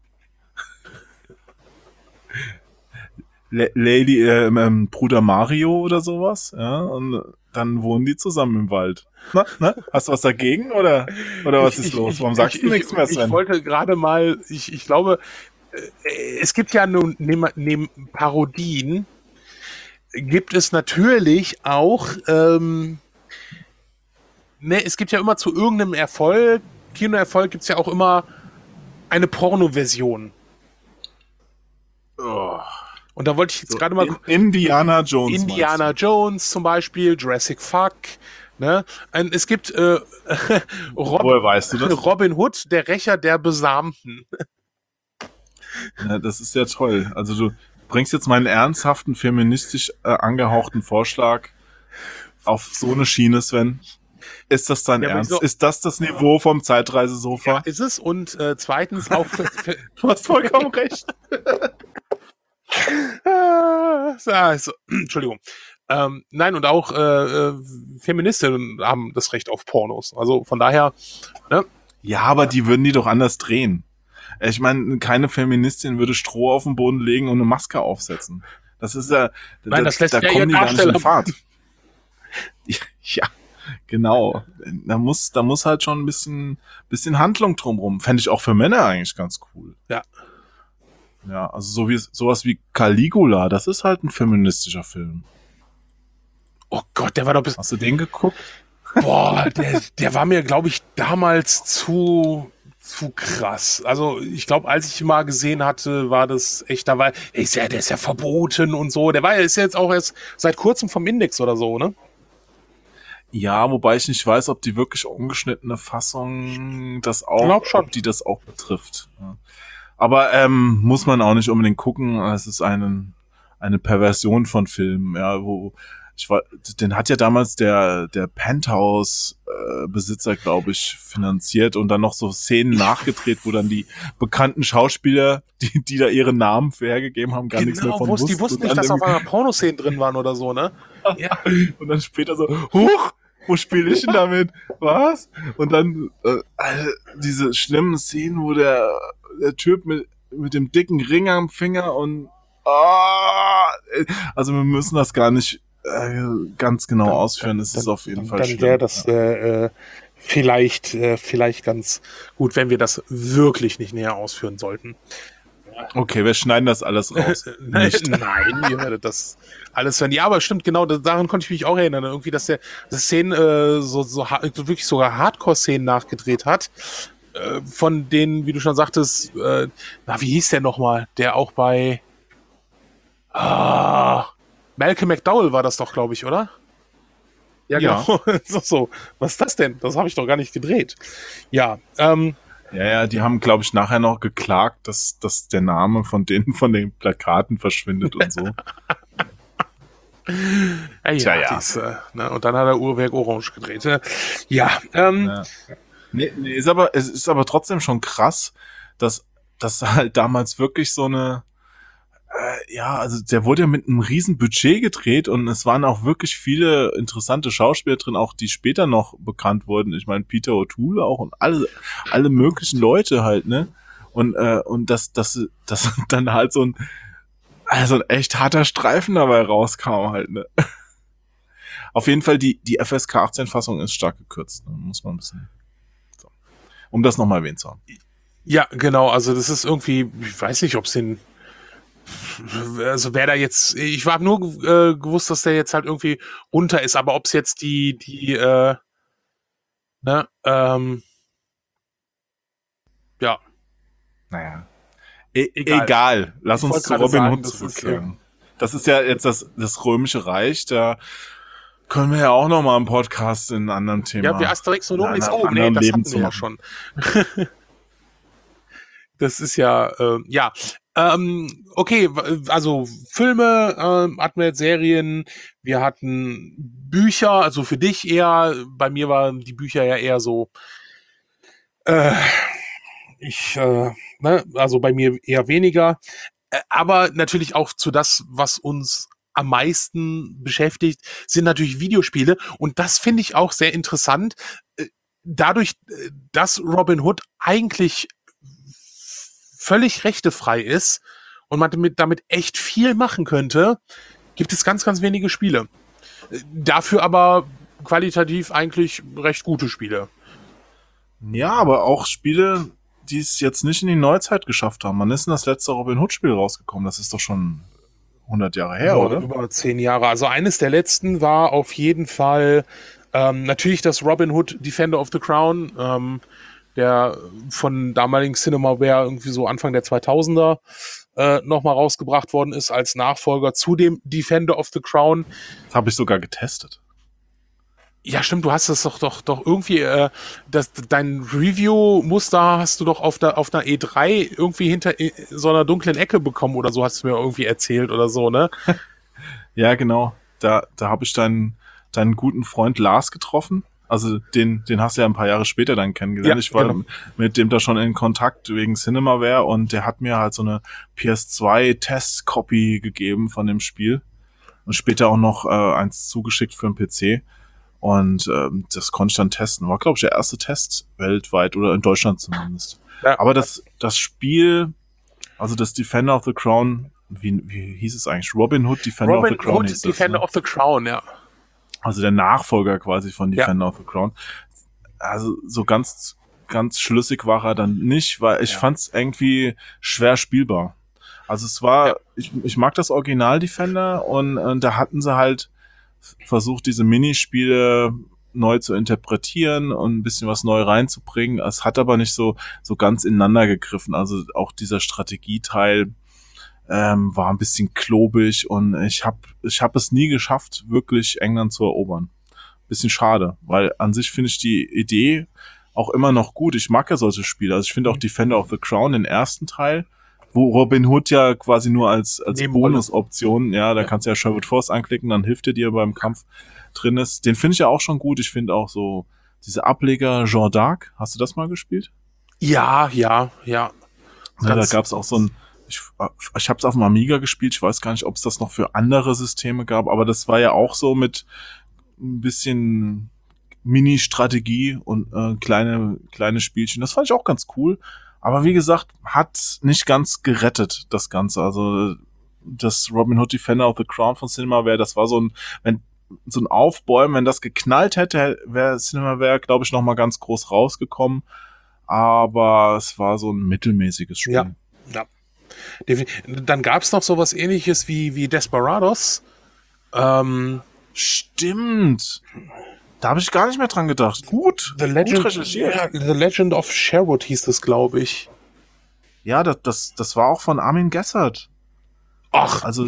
L- Lady, äh, ähm, Bruder Mario oder sowas, ja, und dann wohnen die zusammen im Wald. Na, na, hast du was dagegen oder, oder was ist Ich- los? ich- Warum sagst ich, du nichts ich, mehr, Ich Sven? wollte gerade mal, ich, ich glaube, äh, es gibt ja nun neben, neben Parodien, gibt es natürlich auch, ähm, ne, es gibt ja immer zu irgendeinem Erfolg, Kinoerfolg gibt es ja auch immer eine Porno-Version. Oh. Und da wollte ich jetzt So, gerade mal In- Indiana Jones. Indiana meinst Jones zum Beispiel, Jurassic Fuck. Ne? Ein- Es gibt äh, Rob, Woher weißt du das? Robin Hood, der Rächer der Besamten. du? Ja, das ist ja toll. Also du bringst jetzt meinen ernsthaften, feministisch äh, angehauchten Vorschlag auf so eine Schiene, Sven. Ist das dein Ja, aber Ernst? wieso- Ist das das Niveau vom Zeitreisesofa? Ist es und äh, zweitens auch für, für, Du hast vollkommen recht. Ah, also, Entschuldigung. Ähm, nein, und auch äh, äh, Feministinnen haben das Recht auf Pornos. Also von daher, ne? Ja, aber die würden die doch anders drehen. Ich meine, keine Feministin würde Stroh auf den Boden legen und eine Maske aufsetzen. Das ist ja, Nein, da, das lässt da ja kommen ihr die gar nicht in Darsteller- Fahrt. Ja, ja, genau. Da muss, da muss halt schon ein bisschen, bisschen Handlung drumrum. Fände ich auch für Männer eigentlich ganz cool. Ja. Ja, also so wie, sowas wie Caligula, das ist halt ein feministischer Film. Oh Gott, der war doch bis. Hast du den geguckt? Boah, der, der war mir, glaube ich, damals zu, zu krass. Also, ich glaube, als ich ihn mal gesehen hatte, war das echt, da war, der ist ja, der ist ja verboten und so. Der war ja, ist ja jetzt auch erst seit kurzem vom Index oder so, ne? Ja, wobei ich nicht weiß, ob die wirklich ungeschnittene Fassung das auch, Glaub schon. ob die das auch betrifft. Ja. Aber ähm, muss man auch nicht unbedingt gucken. Es ist eine, eine Perversion von Filmen, ja, wo ich war, den hat ja damals der der Penthouse-Besitzer, glaube ich, finanziert und dann noch so Szenen nachgedreht, wo dann die bekannten Schauspieler, die, die da ihre Namen für hergegeben haben, gar nichts mehr von wussten, wussten. die wussten Und nicht, dann dass auf irgendwie- einmal Pornoszenen drin waren oder so, ne? Ja. und dann später so, huch, wo spiele ich denn damit? Was? Und dann äh, Alter, diese schlimmen Szenen, wo der, der Typ mit, mit dem dicken Ring am Finger und ah, also wir müssen das gar nicht äh, ganz genau Dann- ausführen. Das dann- ist auf jeden dann, Fall Dann schlimm. wäre das äh, äh, vielleicht, äh, vielleicht ganz gut, wenn wir das wirklich nicht näher ausführen sollten. Okay, wir schneiden das alles raus. Nein, Nicht. nein, ihr werdet das alles hören. Ja, aber stimmt, genau, das, daran konnte ich mich auch erinnern. Irgendwie, dass der das Szenen, äh, so, so ha- wirklich sogar Hardcore-Szenen nachgedreht hat. Äh, von denen, wie du schon sagtest, äh, na, wie hieß der nochmal? Der auch bei ah, Malcolm McDowell war das doch, glaube ich, oder? Ja, Ja. genau. so, so. Was ist das denn? Das habe ich doch gar nicht gedreht. Ja, ähm, Ja, ja, die haben, glaube ich, nachher noch geklagt, dass, dass der Name von denen von den Plakaten verschwindet und so. äh, Tja, ja, ja. dies, äh, ne? Und dann hat er Uhrwerk Orange gedreht. Äh, ja, ähm, Ja. Nee, nee, ist aber, es ist aber trotzdem schon krass, dass das halt damals wirklich so eine, äh, ja, also der wurde ja mit einem riesen Budget gedreht und es waren auch wirklich viele interessante Schauspieler drin, auch die später noch bekannt wurden. Ich meine, Peter O'Toole auch und alle, alle möglichen Leute halt, ne? Und, äh, und dass, dass, dass dann halt so ein, also ein echt harter Streifen dabei rauskam halt, ne? Auf jeden Fall, die, die F S K achtzehn Fassung ist stark gekürzt, ne? Muss man ein bisschen, so. Um das nochmal erwähnt zu haben. ja, genau. Also das ist irgendwie, ich weiß nicht, ob es den, also wer da jetzt, ich habe nur äh, gewusst, dass der jetzt halt irgendwie runter ist, aber ob es jetzt die, die, äh, ne, ähm, ja, Naja. E Egal. egal. Lass Ich uns wollte zu gerade Robin sagen, Hood das ist, zurückkehren. Das ist ja jetzt das, das Römische Reich, da können wir ja auch noch mal einen Podcast in einem anderen Thema. ja, wie Asterix und in Obelix, einem oh, nee, anderen das Leben hatten zu wir ja machen. schon. Das ist ja, äh, ja, ähm, okay, w- also Filme ähm, hatten wir jetzt, Serien, wir hatten Bücher, also für dich eher, bei mir waren die Bücher ja eher so, äh, Ich, äh, ne, also bei mir eher weniger. Äh, aber natürlich auch zu das, was uns am meisten beschäftigt, sind natürlich Videospiele. Und das finde ich auch sehr interessant. Äh, Dadurch, äh, dass Robin Hood eigentlich völlig rechtefrei ist und man damit, damit echt viel machen könnte, gibt es ganz, ganz wenige Spiele. Äh, Dafür aber qualitativ eigentlich recht gute Spiele. Ja, aber auch Spiele, die es jetzt nicht in die Neuzeit geschafft haben. Wann ist denn das letzte Robin Hood-Spiel rausgekommen? Das ist doch schon hundert Jahre her, über, oder? über zehn Jahre. Also eines der letzten war auf jeden Fall ähm, natürlich das Robin Hood Defender of the Crown, ähm, der von damaligen Cinemaware irgendwie so Anfang der zweitausender äh, nochmal rausgebracht worden ist als Nachfolger zu dem Defender of the Crown. Das habe ich sogar getestet. Ja, stimmt, du hast es doch doch doch irgendwie, äh, das, dein Review-Muster hast du doch auf der auf einer E drei irgendwie hinter äh, so einer dunklen Ecke bekommen oder so, hast du mir irgendwie erzählt oder so, ne? Ja, genau. Da, da habe ich deinen, deinen guten Freund Lars getroffen. Also den, den hast du ja ein paar Jahre später dann kennengelernt. Ja, ich war genau. mit dem da schon in Kontakt wegen Cinemaware und der hat mir halt so eine P S zwei Test-Copy gegeben von dem Spiel und später auch noch äh, eins zugeschickt für den P C. Und ähm, das konnte ich dann testen. War, glaube ich, der erste Test weltweit oder in Deutschland zumindest. Ja. Aber das, das Spiel, also das Defender of the Crown, wie, wie hieß es eigentlich? Robin Hood Defender Robin of the Crown Hood hieß das, Defender ne? of the Crown, ja. Also der Nachfolger quasi von Ja. Defender of the Crown. Also so ganz, ganz schlüssig war er dann nicht, weil ich Ja. fand es irgendwie schwer spielbar. Also es war, Ja. ich, ich mag das Original Defender und, und da hatten sie halt versucht, diese Minispiele neu zu interpretieren und ein bisschen was neu reinzubringen. Es hat aber nicht so, so ganz ineinander gegriffen. Also auch dieser Strategieteil ähm, war ein bisschen klobig und ich habe ich hab es nie geschafft, wirklich England zu erobern. Bisschen schade, weil an sich finde ich die Idee auch immer noch gut. Ich mag ja solche Spiele. Also ich finde auch Defender of the Crown, den ersten Teil, wo Robin Hood ja quasi nur als, als Nebenrolle. Bonusoption, ja, da kannst du ja Sherwood Force anklicken, dann hilft er dir beim Kampf drin ist. Den finde ich ja auch schon gut. Ich finde auch so diese Ableger Jean d'Arc. Hast du das mal gespielt? Ja, ja, ja. Ja, da Ganz- gab es auch so ein, ich, ich habe es auf dem Amiga gespielt, ich weiß gar nicht, ob es das noch für andere Systeme gab, aber das war ja auch so mit ein bisschen Mini-Strategie und äh, kleine, kleine Spielchen. Das fand ich auch ganz cool. Aber wie gesagt, hat nicht ganz gerettet, das Ganze. Also das Robin Hood Defender of the Crown von Cinemaware, das war so ein, wenn so ein Aufbäumen, wenn das geknallt hätte, wäre Cinemaware, glaube ich, noch mal ganz groß rausgekommen. Aber es war so ein mittelmäßiges Spiel. Ja. Ja. Defin- Dann gab es noch sowas ähnliches wie, wie Desperados. Ähm, Stimmt. Da habe ich gar nicht mehr dran gedacht. Gut. The Gut Legend, recherchiert. ja, The Legend of Sherwood hieß es, glaube ich. Ja, das, das, das war auch von Armin Gessert. Ach, Also,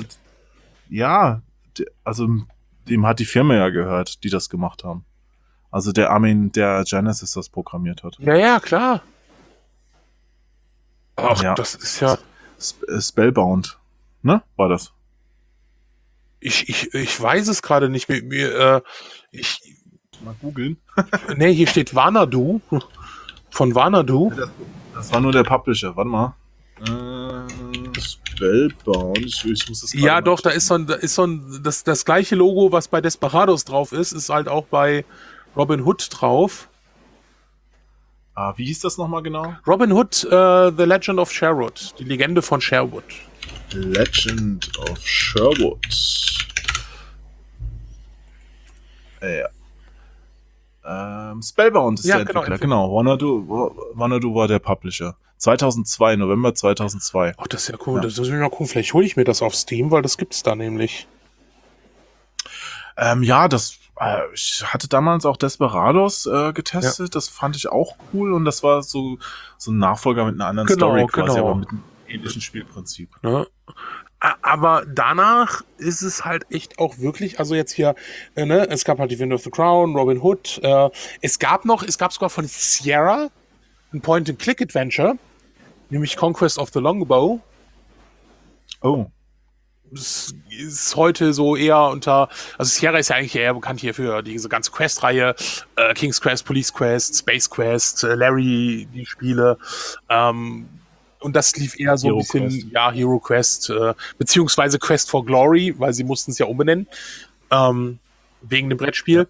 ja, de- also dem hat die Firma ja gehört, die das gemacht haben. Also der Armin, der Genesis das programmiert hat. ja, ja, klar. Ach, Ja. das ist ja. Sp- äh, Spellbound, ne? War das? Ich, ich, ich weiß es gerade nicht. Mir, mir, äh, ich, Mal googeln. nee, hier steht Vanadu. Von Vanadu. Das war nur der Publisher. Warte mal. Äh, Spellbound. Ich, ich muss das gerade Ja, mal doch, da checken. ist so ein, da ist so ein, das, das gleiche Logo, was bei Desperados drauf ist, ist halt auch bei Robin Hood drauf. Ah, wie hieß das nochmal genau? Robin Hood, äh, The Legend of Sherwood. Die Legende von Sherwood. Legend of Sherwood. Äh, Ja. Ähm, Spellbound ist Ja, der genau, Entwickler, genau. Wanadu, Wanadu war der Publisher. zweitausendzwei, November zweitausendzwei. Ach, das ist ja cool. Ja. Das ist ja cool. Vielleicht hole ich mir das auf Steam, weil das gibt's da nämlich. Ähm, ja, das, äh, ich hatte damals auch Desperados äh, getestet. Das fand ich auch cool und das war so, so ein Nachfolger mit einer anderen Genau, Story quasi, genau. aber mit einem ähnlichen Spielprinzip. Ne? A- Aber danach ist es halt echt auch wirklich, also jetzt hier, äh, ne, es gab halt die Wind of the Crown, Robin Hood, äh, es gab noch, es gab sogar von Sierra ein Point-and-Click-Adventure, nämlich Conquest of the Longbow. Oh. es ist heute so eher unter, also Sierra ist ja eigentlich eher bekannt hier für diese ganze Quest-Reihe, äh, King's Quest, Police Quest, Space Quest, äh, Larry, die Spiele, ähm, und das lief eher so Hero ein bisschen, Quest. ja, Hero Quest, äh, beziehungsweise Quest for Glory, weil sie mussten es ja umbenennen, ähm, wegen dem Brettspiel.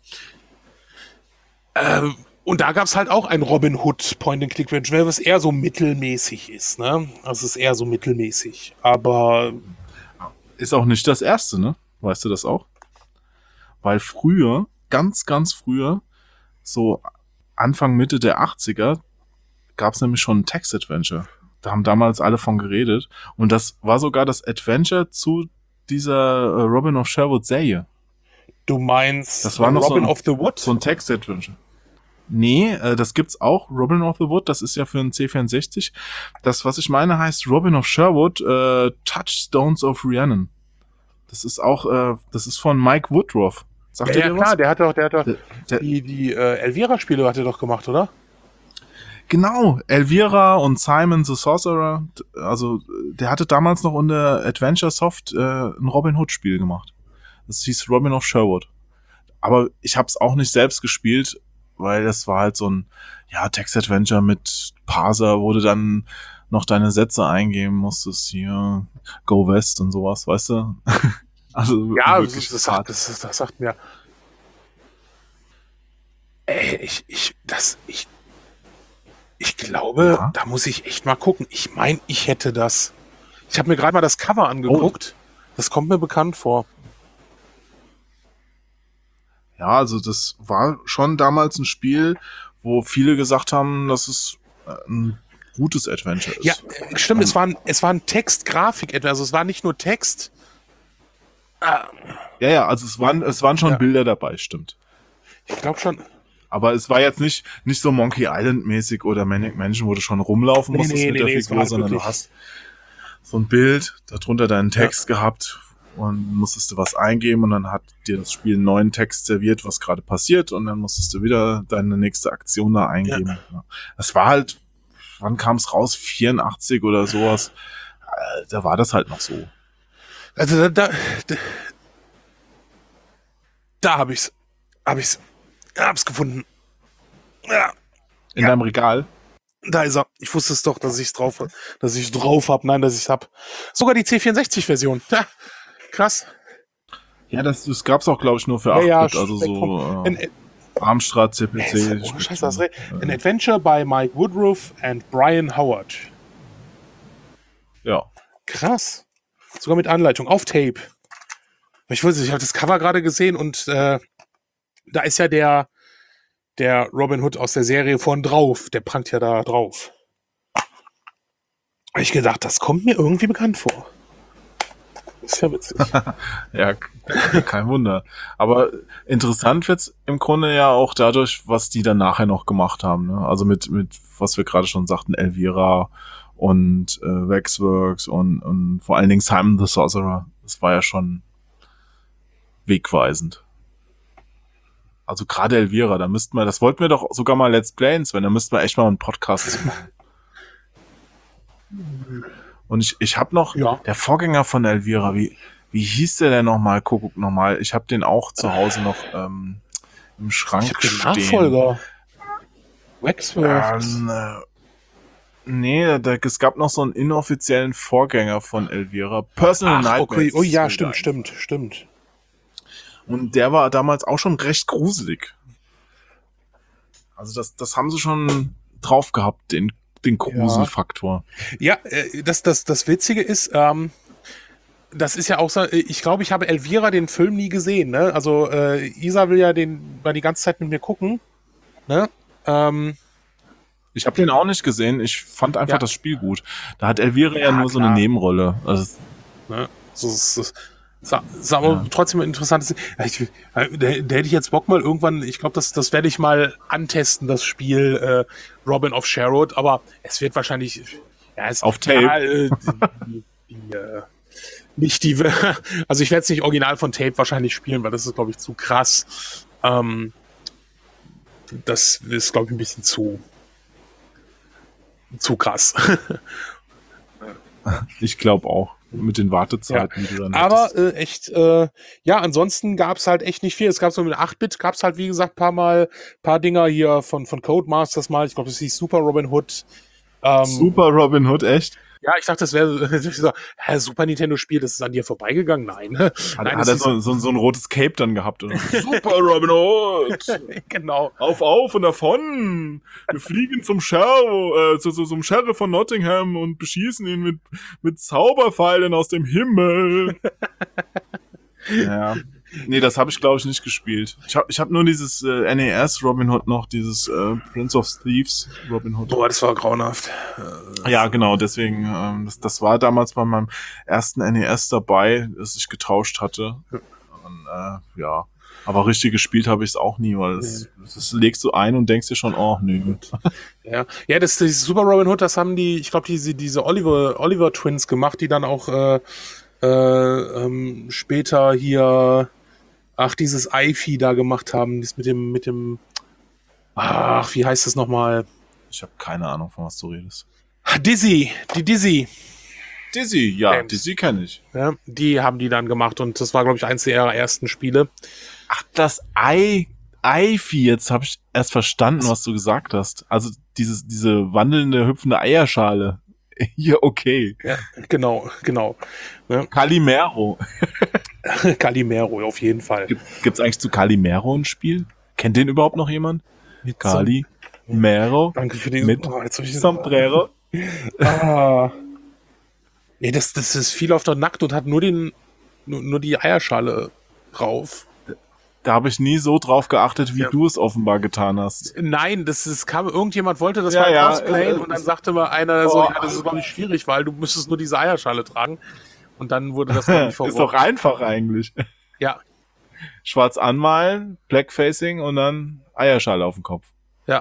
Ähm, und da gab es halt auch ein Robin Hood Point-and-Click-Adventure, was eher so mittelmäßig ist, ne? Also es ist eher so mittelmäßig. Aber Ist auch nicht das erste, ne? Weißt du das auch? Weil früher, ganz, ganz früher, so Anfang, Mitte der achtziger, gab es nämlich schon ein Text-Adventure. Da haben damals alle von geredet. Und das war sogar das Adventure zu dieser äh, Robin of Sherwood-Serie. du meinst Das war noch Robin so ein, of the Wood? so ein Text-Adventure. Nee, äh, das gibt's auch. Robin of the Wood, das ist ja für einen C vierundsechzig. Das, was ich meine, heißt Robin of Sherwood, äh, Touchstones of Rhiannon. Das ist auch, äh, das ist von Mike Woodruff. Sagt ja, ihr ja dir klar, was? der hat doch, der hat doch Der, der, die, die äh, Elvira-Spiele hat er doch gemacht, oder? genau, Elvira und Simon the Sorcerer. Also, der hatte damals noch unter Adventure Soft äh, ein Robin Hood-Spiel gemacht. Das hieß Robin of Sherwood. Aber ich habe es auch nicht selbst gespielt, weil das war halt so ein, ja, Text-Adventure mit Parser, wo du dann noch deine Sätze eingeben musstest, hier, Go West und sowas, weißt du? Also Ja, das, wirklich das, hart. sagt, das, das sagt mir. Ey, ich, ich, das, ich, ich glaube, Ja. da muss ich echt mal gucken. Ich meine, ich hätte das. Ich habe mir gerade mal das Cover angeguckt. Das kommt mir bekannt vor. Ja, also das war schon damals ein Spiel, wo viele gesagt haben, dass es äh, ein gutes Adventure ist. Ja, äh, stimmt, es war ein, es war ein Text-Grafik, also es war nicht nur Text. Ah, Ja, ja, also es waren, es waren schon Ja. Bilder dabei, stimmt. ich glaube schon. Aber es war jetzt nicht, nicht so Monkey Island-mäßig oder Manic Mansion, wo du schon rumlaufen Nee, musstest nee, mit nee, der nee, es Figur, war sondern wirklich- du hast so ein Bild, darunter deinen Text gehabt und musstest du was eingeben und dann hat dir das Spiel einen neuen Text serviert, was gerade passiert und dann musstest du wieder deine nächste Aktion da eingeben. Ja. Das war halt, wann kam es raus? vierundachtzig oder sowas. Äh, Da war das halt noch so. Also da, da, da, da habe ich's, habe ich's, hab's gefunden. Ja, In Ja. deinem Regal. da ist er. Ich wusste es doch, dass ich's drauf, dass ich drauf habe. Nein, dass ich's hab. Sogar die C vierundsechzig-Version. Ja, krass. Ja, das, das gab's auch, glaube ich, nur für Ja, acht ja, Bit, also so Ein, äh, Amstrad, C P C. Ey, oh, Scheiße, das ist An Adventure by Mike Woodruff and Brian Howard. Ja. Krass. Sogar mit Anleitung auf Tape. Ich weiß nicht, ich habe das Cover gerade gesehen und äh, da ist ja der der Robin Hood aus der Serie von drauf. Der prangt ja da drauf. Hab ich gedacht, das kommt mir irgendwie bekannt vor. Ist ja witzig. Ja, k- kein Wunder. Aber interessant wird's im Grunde ja auch dadurch, was die dann nachher noch gemacht haben. Ne? Also mit, mit, was wir gerade schon sagten, Elvira und äh, Waxworks und, und vor allen Dingen Simon the Sorcerer. Das war ja schon wegweisend. Also gerade Elvira, da müssten wir, das wollten wir doch sogar mal Let's Playen, Sven, da müssten wir echt mal einen Podcast zu machen. Und ich, ich habe noch, Ja. der Vorgänger von Elvira, wie, wie hieß der denn nochmal? Guck, guck nochmal. Ich habe den auch zu Hause noch ähm, im Schrank Ich hab den stehen. Nachfolger. Waxworks. Ähm, äh, nee, da, es gab noch so einen inoffiziellen Vorgänger von Elvira. Personal Ach, Nightmares. okay. Oh ja, ist stimmt, wieder stimmt, stimmt. Und der war damals auch schon recht gruselig. Also das, das haben sie schon drauf gehabt, den, den Gruselfaktor. Ja, äh, das, das, das Witzige ist, ähm, das ist ja auch so, äh, ich glaube, ich habe Elvira den Film nie gesehen, ne? Also äh, Isa will ja den mal die ganze Zeit mit mir gucken, ne? Ähm, Ich habe den auch nicht gesehen. Ich fand einfach Ja. das Spiel gut. Da hat Elvira ja, Ja, nur so klar. eine Nebenrolle. Also, ne? So, so, so, so, so, aber Ja. trotzdem ein interessantes. Ja, ich, äh, da, da hätte ich jetzt Bock mal irgendwann, ich glaube, das, das werde ich mal antesten, das Spiel äh, Robin of Sherwood, aber es wird wahrscheinlich ja, es, Auf Tape. Ja, äh, die, die, äh, nicht die, also ich werde es nicht original von Tape wahrscheinlich spielen, weil das ist, glaube ich, zu krass. Ähm, das ist, glaube ich, ein bisschen zu zu krass. ich glaube auch. mit den Wartezeiten, die du dann Aber hattest. äh, echt, äh, ja, ansonsten gab's halt echt nicht viel. Es gab so mit acht-Bit, gab's halt, wie gesagt, paar Mal, paar Dinger hier von, von Codemasters mal. Ich glaube, das hieß Super Robin Hood. Ähm, Super Robin Hood, echt? Ja, ich dachte, das wäre so, hä, Super Nintendo-Spiel, das ist an dir vorbeigegangen. Nein. Hat, Nein, hat das er so, so, so ein rotes Cape dann gehabt? Oder? Super Robin Hood! ist, genau. Auf, auf und davon! Wir fliegen zum Sheriff, äh, zu, zu, zum Sheriff von Nottingham und beschießen ihn mit, mit Zauberpfeilen aus dem Himmel. Ja. Nee, das habe ich, glaube ich, nicht gespielt. Ich habe ich hab nur dieses äh, N E S Robin Hood noch, dieses äh, Prince of Thieves Robin Hood. Boah, das war grauenhaft. Ja, genau, deswegen, ähm, das, das war damals bei meinem ersten N E S dabei, das ich getauscht hatte. Und, äh, ja, aber richtig gespielt habe ich es auch nie, weil das, das legst du ein und denkst dir schon, oh, nö. Ja, ja, das, das Super Robin Hood, das haben die, ich glaube, diese, diese Oliver, Oliver Twins gemacht, die dann auch äh, äh, ähm, später hier, ach, dieses I-Fi da gemacht haben, das mit dem, mit dem, ach, wie heißt das nochmal? Ich habe keine Ahnung, von was du redest. Dizzy, die Dizzy. Dizzy, ja, Games. Dizzy kenne ich. Ja, die haben die dann gemacht und das war, glaube ich, eins der ersten Spiele. Ach, das Ei, Eifi, jetzt habe ich erst verstanden, was du gesagt hast. Also dieses, diese wandelnde, hüpfende Eierschale. Ja, okay. Ja, genau, genau. Ne? Calimero. Calimero, auf jeden Fall. Gibt, gibt's eigentlich zu Calimero ein Spiel? Kennt den überhaupt noch jemand? Mit Calimero. Danke für die Mit oh, jetzt hab ich Sombrero. Ah. Nee, das, das ist viel auf der Nackt und hat nur den, nur, nur die Eierschale drauf. Da habe ich nie so drauf geachtet, wie Ja. du es offenbar getan hast. Nein, das ist, kam, irgendjemand wollte das Ja, mal ja, cosplayen äh, und dann sagte mal einer so, oh. ja, das ist glaube ich schwierig, weil du müsstest nur diese Eierschale tragen. Und dann wurde das dann nicht Ist doch einfach eigentlich. Ja, Schwarz anmalen, Blackfacing und dann Eierschale auf dem Kopf. ja.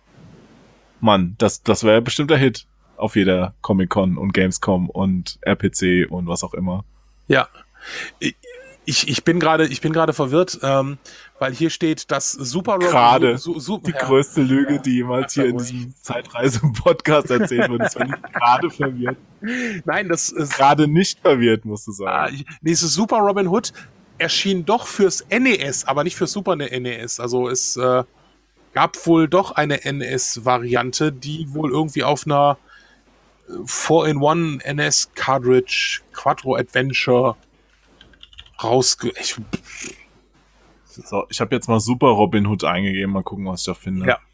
Mann, das, das wäre bestimmt der Hit auf jeder Comic-Con und Gamescom und R P C und was auch immer. Ja. Ich, ich bin gerade, ich bin gerade verwirrt, ähm, weil hier steht, dass Super Robin Gerade Su, Su, die ja, größte Lüge, die jemals hier in ruhig. diesem Zeitreise-Podcast erzählt wurde. Das war nicht gerade verwirrt. Nein, das ist Gerade nicht verwirrt, musst du ah, sagen. ich- dieses Super Robin Hood erschien doch fürs N E S, aber nicht fürs Super N E S. Also es äh, gab wohl doch eine N E S-Variante, die wohl irgendwie auf einer four in one N E S Cartridge Quattro Adventure rausge... Ich, So, ich habe jetzt mal Super Robin Hood eingegeben, mal gucken, was ich da finde. Ja.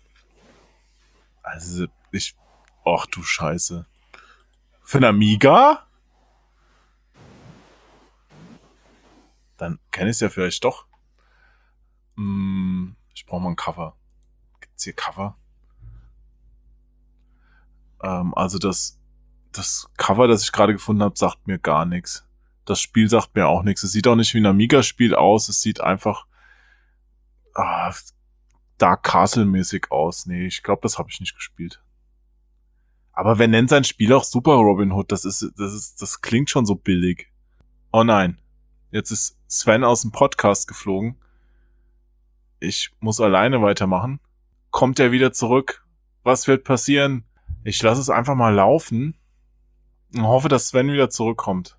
Also, ich... Ach du Scheiße. Für ein Amiga? Dann kenne ich es ja vielleicht doch. Hm, ich brauche mal ein Cover. Gibt's hier Cover? Ähm, also das, das Cover, das ich gerade gefunden habe, sagt mir gar nichts. Das Spiel sagt mir auch nichts. Es sieht auch nicht wie ein Amiga-Spiel aus. Es sieht einfach ah, Dark Castle-mäßig aus. Nee, ich glaube, das habe ich nicht gespielt. Aber wer nennt sein Spiel auch Super Robin Hood? Das ist, das ist, das klingt schon so billig. Oh nein. Jetzt ist Sven aus dem Podcast geflogen. Ich muss alleine weitermachen. Kommt er wieder zurück? Was wird passieren? Ich lasse es einfach mal laufen und hoffe, dass Sven wieder zurückkommt.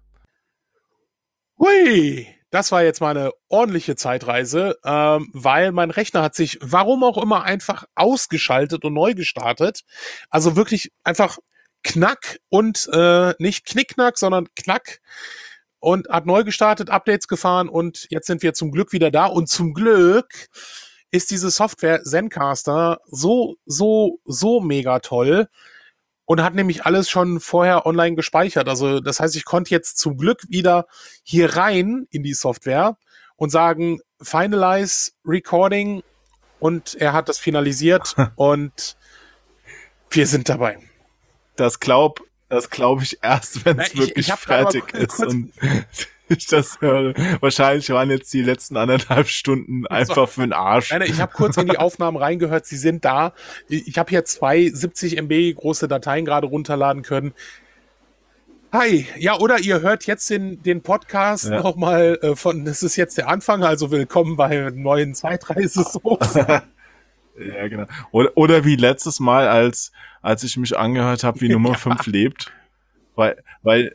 hui, das war jetzt mal eine ordentliche Zeitreise, ähm, weil mein Rechner hat sich, warum auch immer, einfach ausgeschaltet und neu gestartet. Also wirklich einfach knack und äh, nicht knickknack, sondern knack. Und hat neu gestartet, Updates gefahren und jetzt sind wir zum Glück wieder da. Und zum Glück ist diese Software Zencaster so, so, so mega toll und hat nämlich alles schon vorher online gespeichert. Also das heißt, ich konnte jetzt zum Glück wieder hier rein in die Software und sagen, finalize recording, und er hat das finalisiert und wir sind dabei. Das glaub, das glaube ich erst, wenn Na, es ich- wirklich ich hab grad mal fertig ist kurz- und ich das höre. Wahrscheinlich waren jetzt die letzten anderthalb Stunden einfach für den Arsch. Nein, nein, ich habe kurz in die Aufnahmen reingehört, sie sind da. Ich habe hier zwei siebzig Megabyte große Dateien gerade runterladen können. Hi, ja, oder ihr hört jetzt den, den Podcast Ja. nochmal äh, von, das ist jetzt der Anfang, also willkommen bei neuen Zeitreisesoos. Ja, genau. Oder, oder wie letztes Mal, als, als ich mich angehört habe, wie Nummer fünf lebt. Weil, weil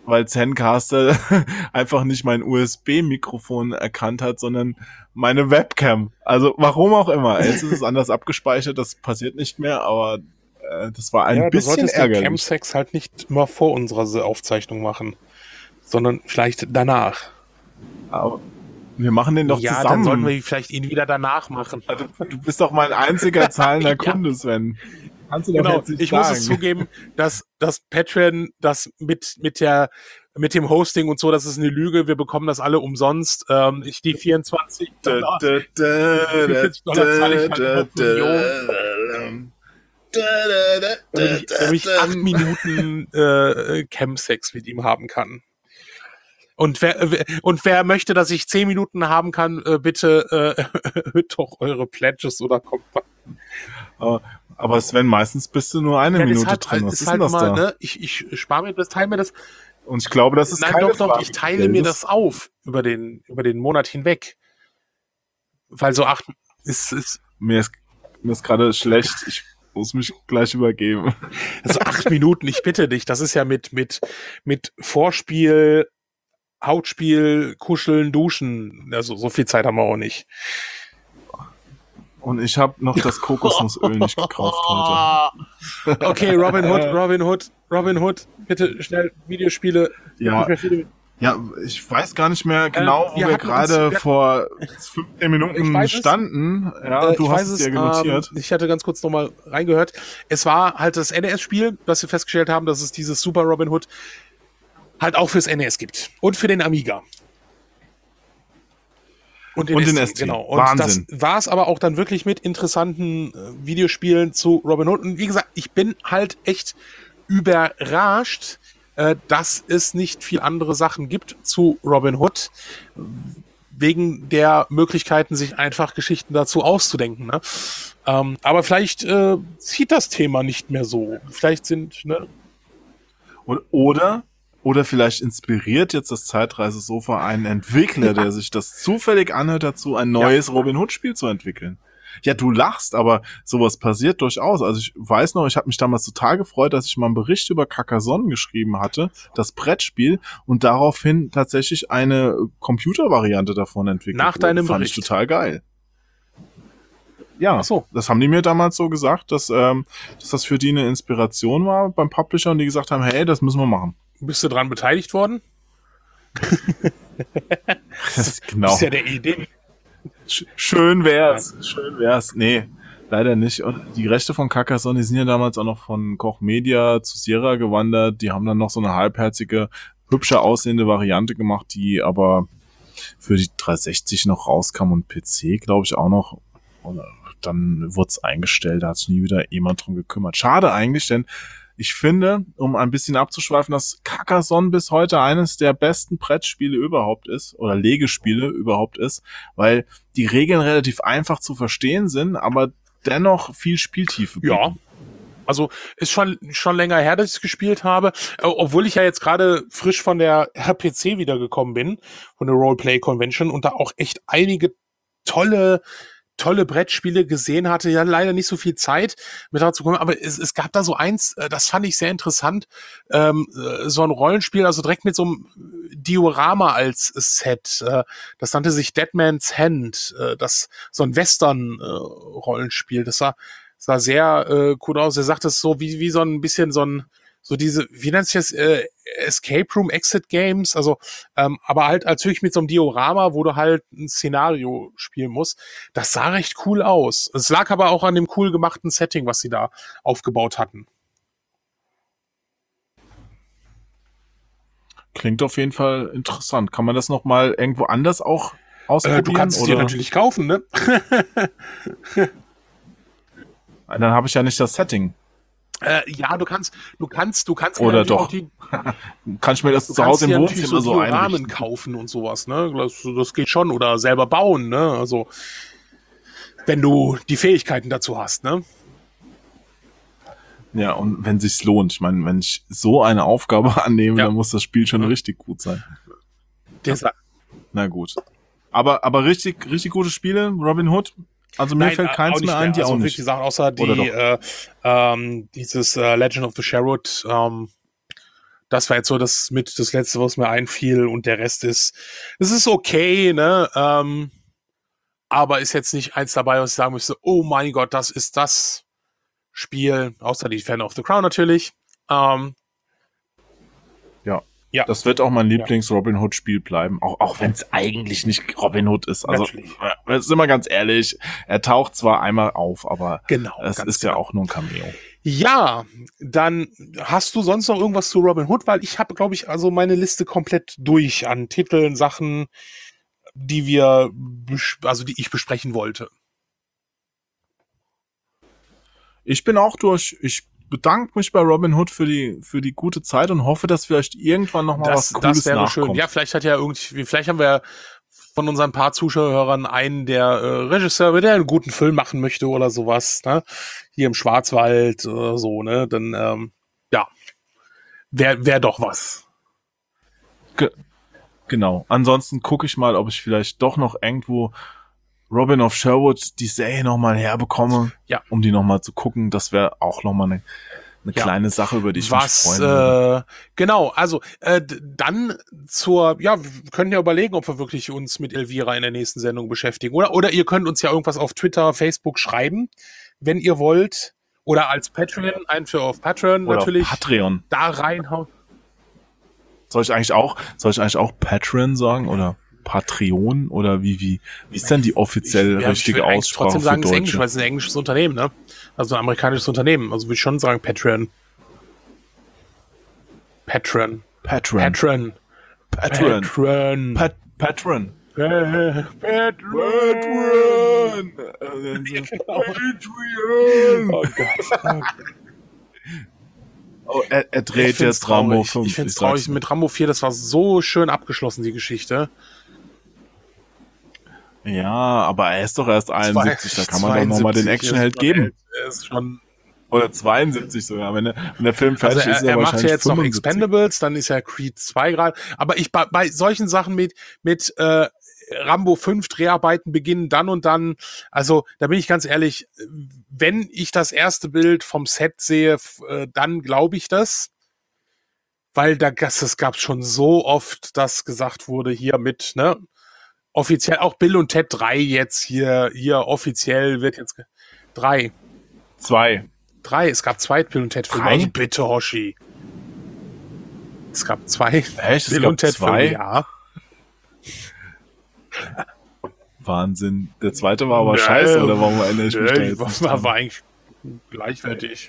weil Zencaster einfach nicht mein U S B-Mikrofon erkannt hat, sondern meine Webcam. Also warum auch immer. Jetzt ist es anders abgespeichert, das passiert nicht mehr, aber äh, das war ein Ja, du bisschen solltest den ärgerlich. Chemsex halt nicht immer vor unserer Aufzeichnung machen, sondern vielleicht danach. Aber wir machen den doch ja, zusammen. dann sollten wir vielleicht ihn wieder danach machen. Also, du bist doch mein einziger zahlender Ja. Kunde, Sven. Kannst du doch Genau, jetzt nicht ich sagen. muss es zugeben, dass das Patreon, das mit mit der mit dem Hosting und so, das ist eine Lüge. Wir bekommen das alle umsonst. Ähm, ich die vierundzwanzig Dollar, Da, da, da, vierzig Dollar zahle ich halt da, immer pro Video, da, da, da, damit ich, damit ich acht Minuten äh, Chemsex mit ihm haben kann. Und wer wer- und wer möchte, dass ich zehn Minuten haben kann, äh, bitte äh, erhöht doch eure Pledges oder kommt. Aber, aber Sven, meistens bist du nur eine Ja, Minute deshalb, drin. Was ist ist halt denn das mal, da? ne, ich, ich spare mir das, teile mir das. Und ich glaube, das ist Nein, keine doch, doch, Frage ich des teile mir Geldes. das auf über den, über den Monat hinweg. Weil so acht ist, ist Mir ist, mir ist gerade schlecht. Ich muss mich gleich übergeben. also acht Minuten, ich bitte dich, das ist ja mit, mit, mit Vorspiel, Hautspiel, Kuscheln, Duschen. Also so viel Zeit haben wir auch nicht. Und ich habe noch das Kokosnussöl nicht gekauft heute. Okay, Robin Hood, Robin Hood, Robin Hood, bitte schnell Videospiele. Ja. Nicht mehr viele- Ja, ich weiß gar nicht mehr genau, wo wir wir hatten gerade uns- wir- vor fünfzehn Ich Minuten weiß es. standen. Ja, Äh, du ich hast weiß es dir genotiert. Ähm, ich hatte ganz kurz nochmal reingehört. Es war halt das N E S-Spiel, was wir festgestellt haben, dass es dieses Super Robin Hood halt auch fürs N E S gibt. Und für den Amiga. Und den, Und den S T, S T. genau. Und Wahnsinn. das war es aber auch dann wirklich mit interessanten äh, Videospielen zu Robin Hood. Und wie gesagt, ich bin halt echt überrascht, äh, dass es nicht viel andere Sachen gibt zu Robin Hood, wegen der Möglichkeiten, sich einfach Geschichten dazu auszudenken. Ne? Ähm, aber vielleicht äh, zieht das Thema nicht mehr so. Vielleicht sind, ne? Und, oder, oder vielleicht inspiriert jetzt das Zeitreisesofa einen Entwickler, der sich das zufällig anhört, dazu ein neues Robin Hood-Spiel zu entwickeln. Ja, du lachst, aber sowas passiert durchaus. Also ich weiß noch, ich habe mich damals total gefreut, dass ich mal einen Bericht über Carcassonne geschrieben hatte, das Brettspiel, und daraufhin tatsächlich eine Computervariante davon entwickelt Nach wurde. deinem Fand Bericht. ich total geil. Ja, Ach so. das haben die mir damals so gesagt, dass, ähm, dass das für die eine Inspiration war beim Publisher und die gesagt haben, hey, das müssen wir machen. Bist du dran beteiligt worden? Das, Das genau. ist ja der Idee. Sch- Schön wär's. Schön wär's. Nee, leider nicht. Und die Rechte von Carcassonne, die sind ja damals auch noch von Koch Media zu Sierra gewandert. Die haben dann noch so eine halbherzige, hübsche aussehende Variante gemacht, die aber für die dreihundertsechzig noch rauskam und P C, glaube ich, auch noch. Und dann wurde es eingestellt, da hat sich nie wieder jemand drum gekümmert. Schade eigentlich, denn ich finde, um ein bisschen abzuschweifen, dass Carcassonne bis heute eines der besten Brettspiele überhaupt ist oder Legespiele überhaupt ist, weil die Regeln relativ einfach zu verstehen sind, aber dennoch viel Spieltiefe bieten. Ja. Also ist schon schon länger her, dass ich es gespielt habe, äh, obwohl ich ja jetzt gerade frisch von der R P C wiedergekommen bin, von der Roleplay Convention, und da auch echt einige tolle tolle Brettspiele gesehen hatte. Ja, leider nicht so viel Zeit mit dazu kommen, aber es, es gab da so eins, äh, das fand ich sehr interessant, ähm, äh, so ein Rollenspiel, also direkt mit so einem Diorama als Set. Äh, das nannte sich Deadman's Hand, äh, das so ein Western-Rollenspiel. Das sah, sah sehr äh, cool aus. Er sagt es so wie wie so ein bisschen so ein so diese, wie nennt sich das, äh, Escape Room Exit Games, also, ähm, aber halt als wirklich mit so einem Diorama, wo du halt ein Szenario spielen musst. Das sah recht cool aus. Es lag aber auch an dem cool gemachten Setting, was sie da aufgebaut hatten. Klingt auf jeden Fall interessant. Kann man das noch mal irgendwo anders auch ausprobieren? Äh, du kannst es oder? dir natürlich kaufen, ne? Dann habe ich ja nicht das Setting. Äh, ja, du kannst, du kannst, du kannst Oder natürlich doch. auch die, Kann ich mir das du zu kannst Hause dir im natürlich Wohnzimmer so so Dioramen einrichten? kaufen und sowas, ne? Das, das geht schon, oder selber bauen, ne? Also, wenn du die Fähigkeiten dazu hast, ne? Ja, und wenn sich's lohnt. Ich meine, wenn ich so eine Aufgabe annehme, Ja. dann muss das Spiel schon Ja. richtig gut sein. Deshalb. Na gut. Aber, aber richtig, richtig gute Spiele, Robin Hood. Also mir Nein, fällt äh, keins auch nicht mehr ein, die also auch wirklich nicht. Sachen, außer Oder die, äh, ähm, dieses äh, Legend of the Sherwood, ähm, das war jetzt so das mit das Letzte, was mir einfiel und der Rest ist, es ist okay, ne, ähm, aber ist jetzt nicht eins dabei, was ich sagen müsste, oh mein Gott, das ist das Spiel, außer die Fan of the Crown natürlich. Ähm, Ja. Ja. Das wird auch mein Lieblings-Robin Hood-Spiel bleiben, auch, auch wenn es eigentlich nicht Robin Hood ist. Also, Natürlich. äh, sind wir ganz ehrlich, er taucht zwar einmal auf, aber Genau, es ganz ist ja genau. auch nur ein Cameo. Ja, dann hast du sonst noch irgendwas zu Robin Hood? Weil ich habe, glaube ich, also meine Liste komplett durch an Titeln, Sachen, die wir, bes- also die ich besprechen wollte. Ich bin auch durch. Ich bedanke mich bei Robin Hood für die, für die gute Zeit und hoffe, dass vielleicht irgendwann noch mal Das, was Cooles das wäre schön. nachkommt. Ja, vielleicht hat ja irgendwie, vielleicht haben wir von unseren paar Zuschauern einen, der äh, Regisseur, der einen guten Film machen möchte oder sowas, ne? Hier im Schwarzwald oder so, ne? Dann, ähm, ja, wäre wär doch was. Ge genau. Ansonsten gucke ich mal, ob ich vielleicht doch noch irgendwo Robin of Sherwood die Serie noch mal herbekomme, Ja. um die noch mal zu gucken. Das wäre auch noch mal eine eine Ja. kleine Sache, über die ich Was, mich freuen würde. äh, genau, also äh, d- dann zur, ja, wir können ja überlegen, ob wir wirklich uns mit Elvira in der nächsten Sendung beschäftigen. Oder, oder ihr könnt uns ja irgendwas auf Twitter, Facebook schreiben, wenn ihr wollt. Oder als Patreon, ein für auf Patreon Oder natürlich, auf Patreon. da reinhauen. Soll ich eigentlich auch, soll ich eigentlich auch Patreon sagen oder Patreon oder wie wie wie ist denn die offiziell Ja, richtige ich will eigentlich Aussprache trotzdem für sagen, es ist Englisch, Deutsche? weil es ist ein englisches Unternehmen, ne? Also ein amerikanisches Unternehmen. Also würde ich schon sagen Patreon. Patreon. Patreon. Patreon. Patreon. Patreon. Pat Patreon. Patreon. Patreon. Genau. Patreon. Oh Gott. Oh, er, er dreht Ich find's jetzt Rambo traurig. fünf. Ich finde es sag's traurig. dir. Mit Rambo vier, das war so schön abgeschlossen, die Geschichte. Ja, aber er ist doch erst einundsiebzig, da kann man doch nochmal den zweiundsiebzig Actionheld ist- geben. Er ist schon, Oder zweiundsiebzig sogar. Wenn der, wenn der Film also fertig er, ist, ist er, er macht ja wahrscheinlich jetzt noch fünfundsiebzig. Expendables, dann ist ja Creed zwei gerade. Aber ich bei, bei solchen Sachen mit, mit äh, Rambo fünf Dreharbeiten beginnen dann und dann, also da bin ich ganz ehrlich, wenn ich das erste Bild vom Set sehe, f- äh, dann glaube ich das. Weil da das, das gab schon so oft, dass gesagt wurde, hier mit, ne, offiziell, auch Bill und Ted drei jetzt hier, hier offiziell wird jetzt ge- drei. Zwei. Drei, es gab zwei Bill und Ted Filme. Drei? Also bitte, Hoshi. Es gab zwei Echt? Es Bill gab und Ted zwei? Filme, ja. Wahnsinn. Der zweite war aber Nö. scheiße, oder warum erinnere ich mich da Nö, jetzt war, nicht war, dran? war eigentlich gleichwertig.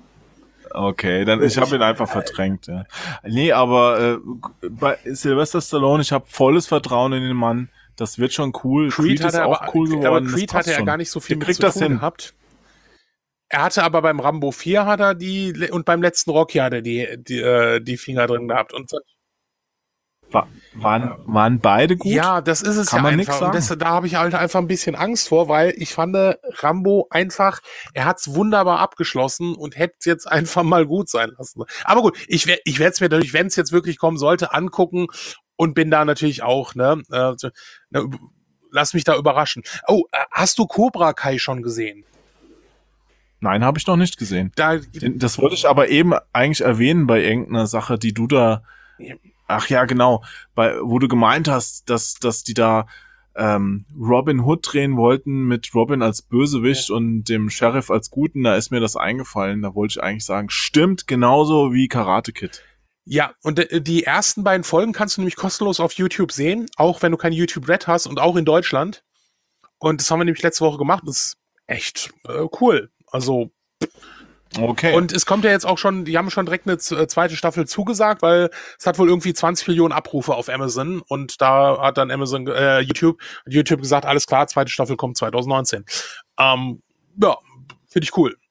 Okay, dann ich habe ihn einfach verdrängt. Ja. Nee, aber äh, bei Sylvester Stallone, ich habe volles Vertrauen in den Mann. Das wird schon cool. Creed, ist hatte auch aber, cool geworden. aber das Creed passt hatte ja schon. gar nicht so viel Der mit kriegt zu das tun hin. gehabt. Er hatte aber beim Rambo vier hat er die, und beim letzten Rocky hat er die, die, äh, die Finger drin gehabt. Und so- Wa- waren, waren beide gut? Ja, das ist es Kann ja man nix einfach. Und das, sagen. da habe ich halt einfach ein bisschen Angst vor, weil ich fand Rambo einfach, er hat's wunderbar abgeschlossen und hätte es jetzt einfach mal gut sein lassen. Aber gut, ich, wer- ich werde es mir natürlich, wenn es jetzt wirklich kommen sollte, angucken und bin da natürlich auch, ne, äh, so- ne, lass mich da überraschen. Oh, äh, hast du Cobra Kai schon gesehen? Nein, habe ich noch nicht gesehen. Da, Den- Das wollte ich aber eben eigentlich erwähnen bei irgendeiner Sache, die du da. Ach ja, genau. Bei, wo du gemeint hast, dass, dass die da ähm, Robin Hood drehen wollten mit Robin als Bösewicht und dem Sheriff als Guten, da ist mir das eingefallen. Da wollte ich eigentlich sagen, stimmt genauso wie Karate Kid. Ja, und äh, die ersten beiden Folgen kannst du nämlich kostenlos auf YouTube sehen, auch wenn du kein YouTube Red hast und auch in Deutschland. Und das haben wir nämlich letzte Woche gemacht. Das ist echt äh, cool. Also, Okay. und es kommt ja jetzt auch schon, die haben schon direkt eine z- äh, zweite Staffel zugesagt, weil es hat wohl irgendwie zwanzig Millionen Abrufe auf Amazon und da hat dann Amazon, äh, YouTube, YouTube gesagt, alles klar, zweite Staffel kommt zwanzig neunzehn. Ähm, ja, finde ich cool.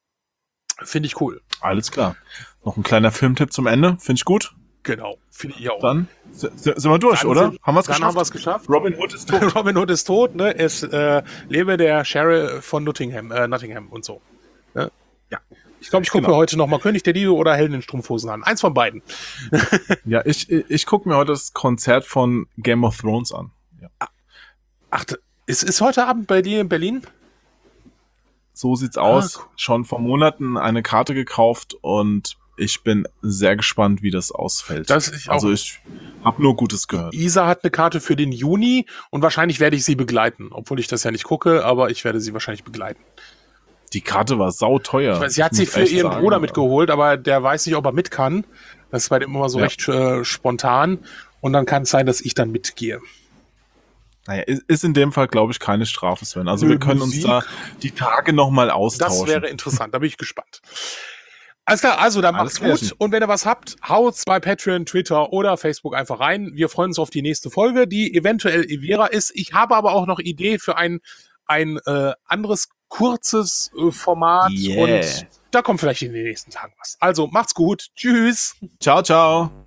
Finde ich cool. Alles klar. Noch ein kleiner Filmtipp zum Ende. Finde ich gut. Genau, finde ich auch. Dann s- s- sind wir durch, Dann oder? sind- Haben wir es Dann haben geschafft? wir es geschafft. Robin Hood ist tot. Robin Hood ist tot, ne? Es äh, lebe der Sheriff von Nottingham, äh, Nottingham und so. Ne? Ja. Ich glaube, ich gucke Genau. mir heute noch mal König der Diebe oder Helden in Strumpfhosen an. Eins von beiden. Ja, ich, ich, ich gucke mir heute das Konzert von Game of Thrones an. Ja. Ach, d- ist, ist heute Abend bei dir in Berlin? So sieht's aus. Ah, cool. Schon vor Monaten eine Karte gekauft und ich bin sehr gespannt, wie das ausfällt. Das ich auch. Also ich habe nur Gutes gehört. Isa hat eine Karte für den Juni und wahrscheinlich werde ich sie begleiten, obwohl ich das ja nicht gucke, aber ich werde sie wahrscheinlich begleiten. Die Karte war sauteuer. Ich weiß, sie hat sie für ihren sagen, Bruder mitgeholt, aber der weiß nicht, ob er mit kann. Das ist bei dem immer so ja. recht äh, spontan und dann kann es sein, dass ich dann mitgehe. Naja, ist in dem Fall, glaube ich, keine Strafe, Sven. Also Nö, wir können Musik, uns da die Tage nochmal austauschen. Das wäre interessant, da bin ich gespannt. Alles klar, also dann macht's gut. Essen. Und wenn ihr was habt, haut's bei Patreon, Twitter oder Facebook einfach rein. Wir freuen uns auf die nächste Folge, die eventuell Evera ist. Ich habe aber auch noch Idee für ein, ein äh, anderes kurzes äh, Format. Yeah. Und da kommt vielleicht in den nächsten Tagen was. Also macht's gut. Tschüss. Ciao, ciao.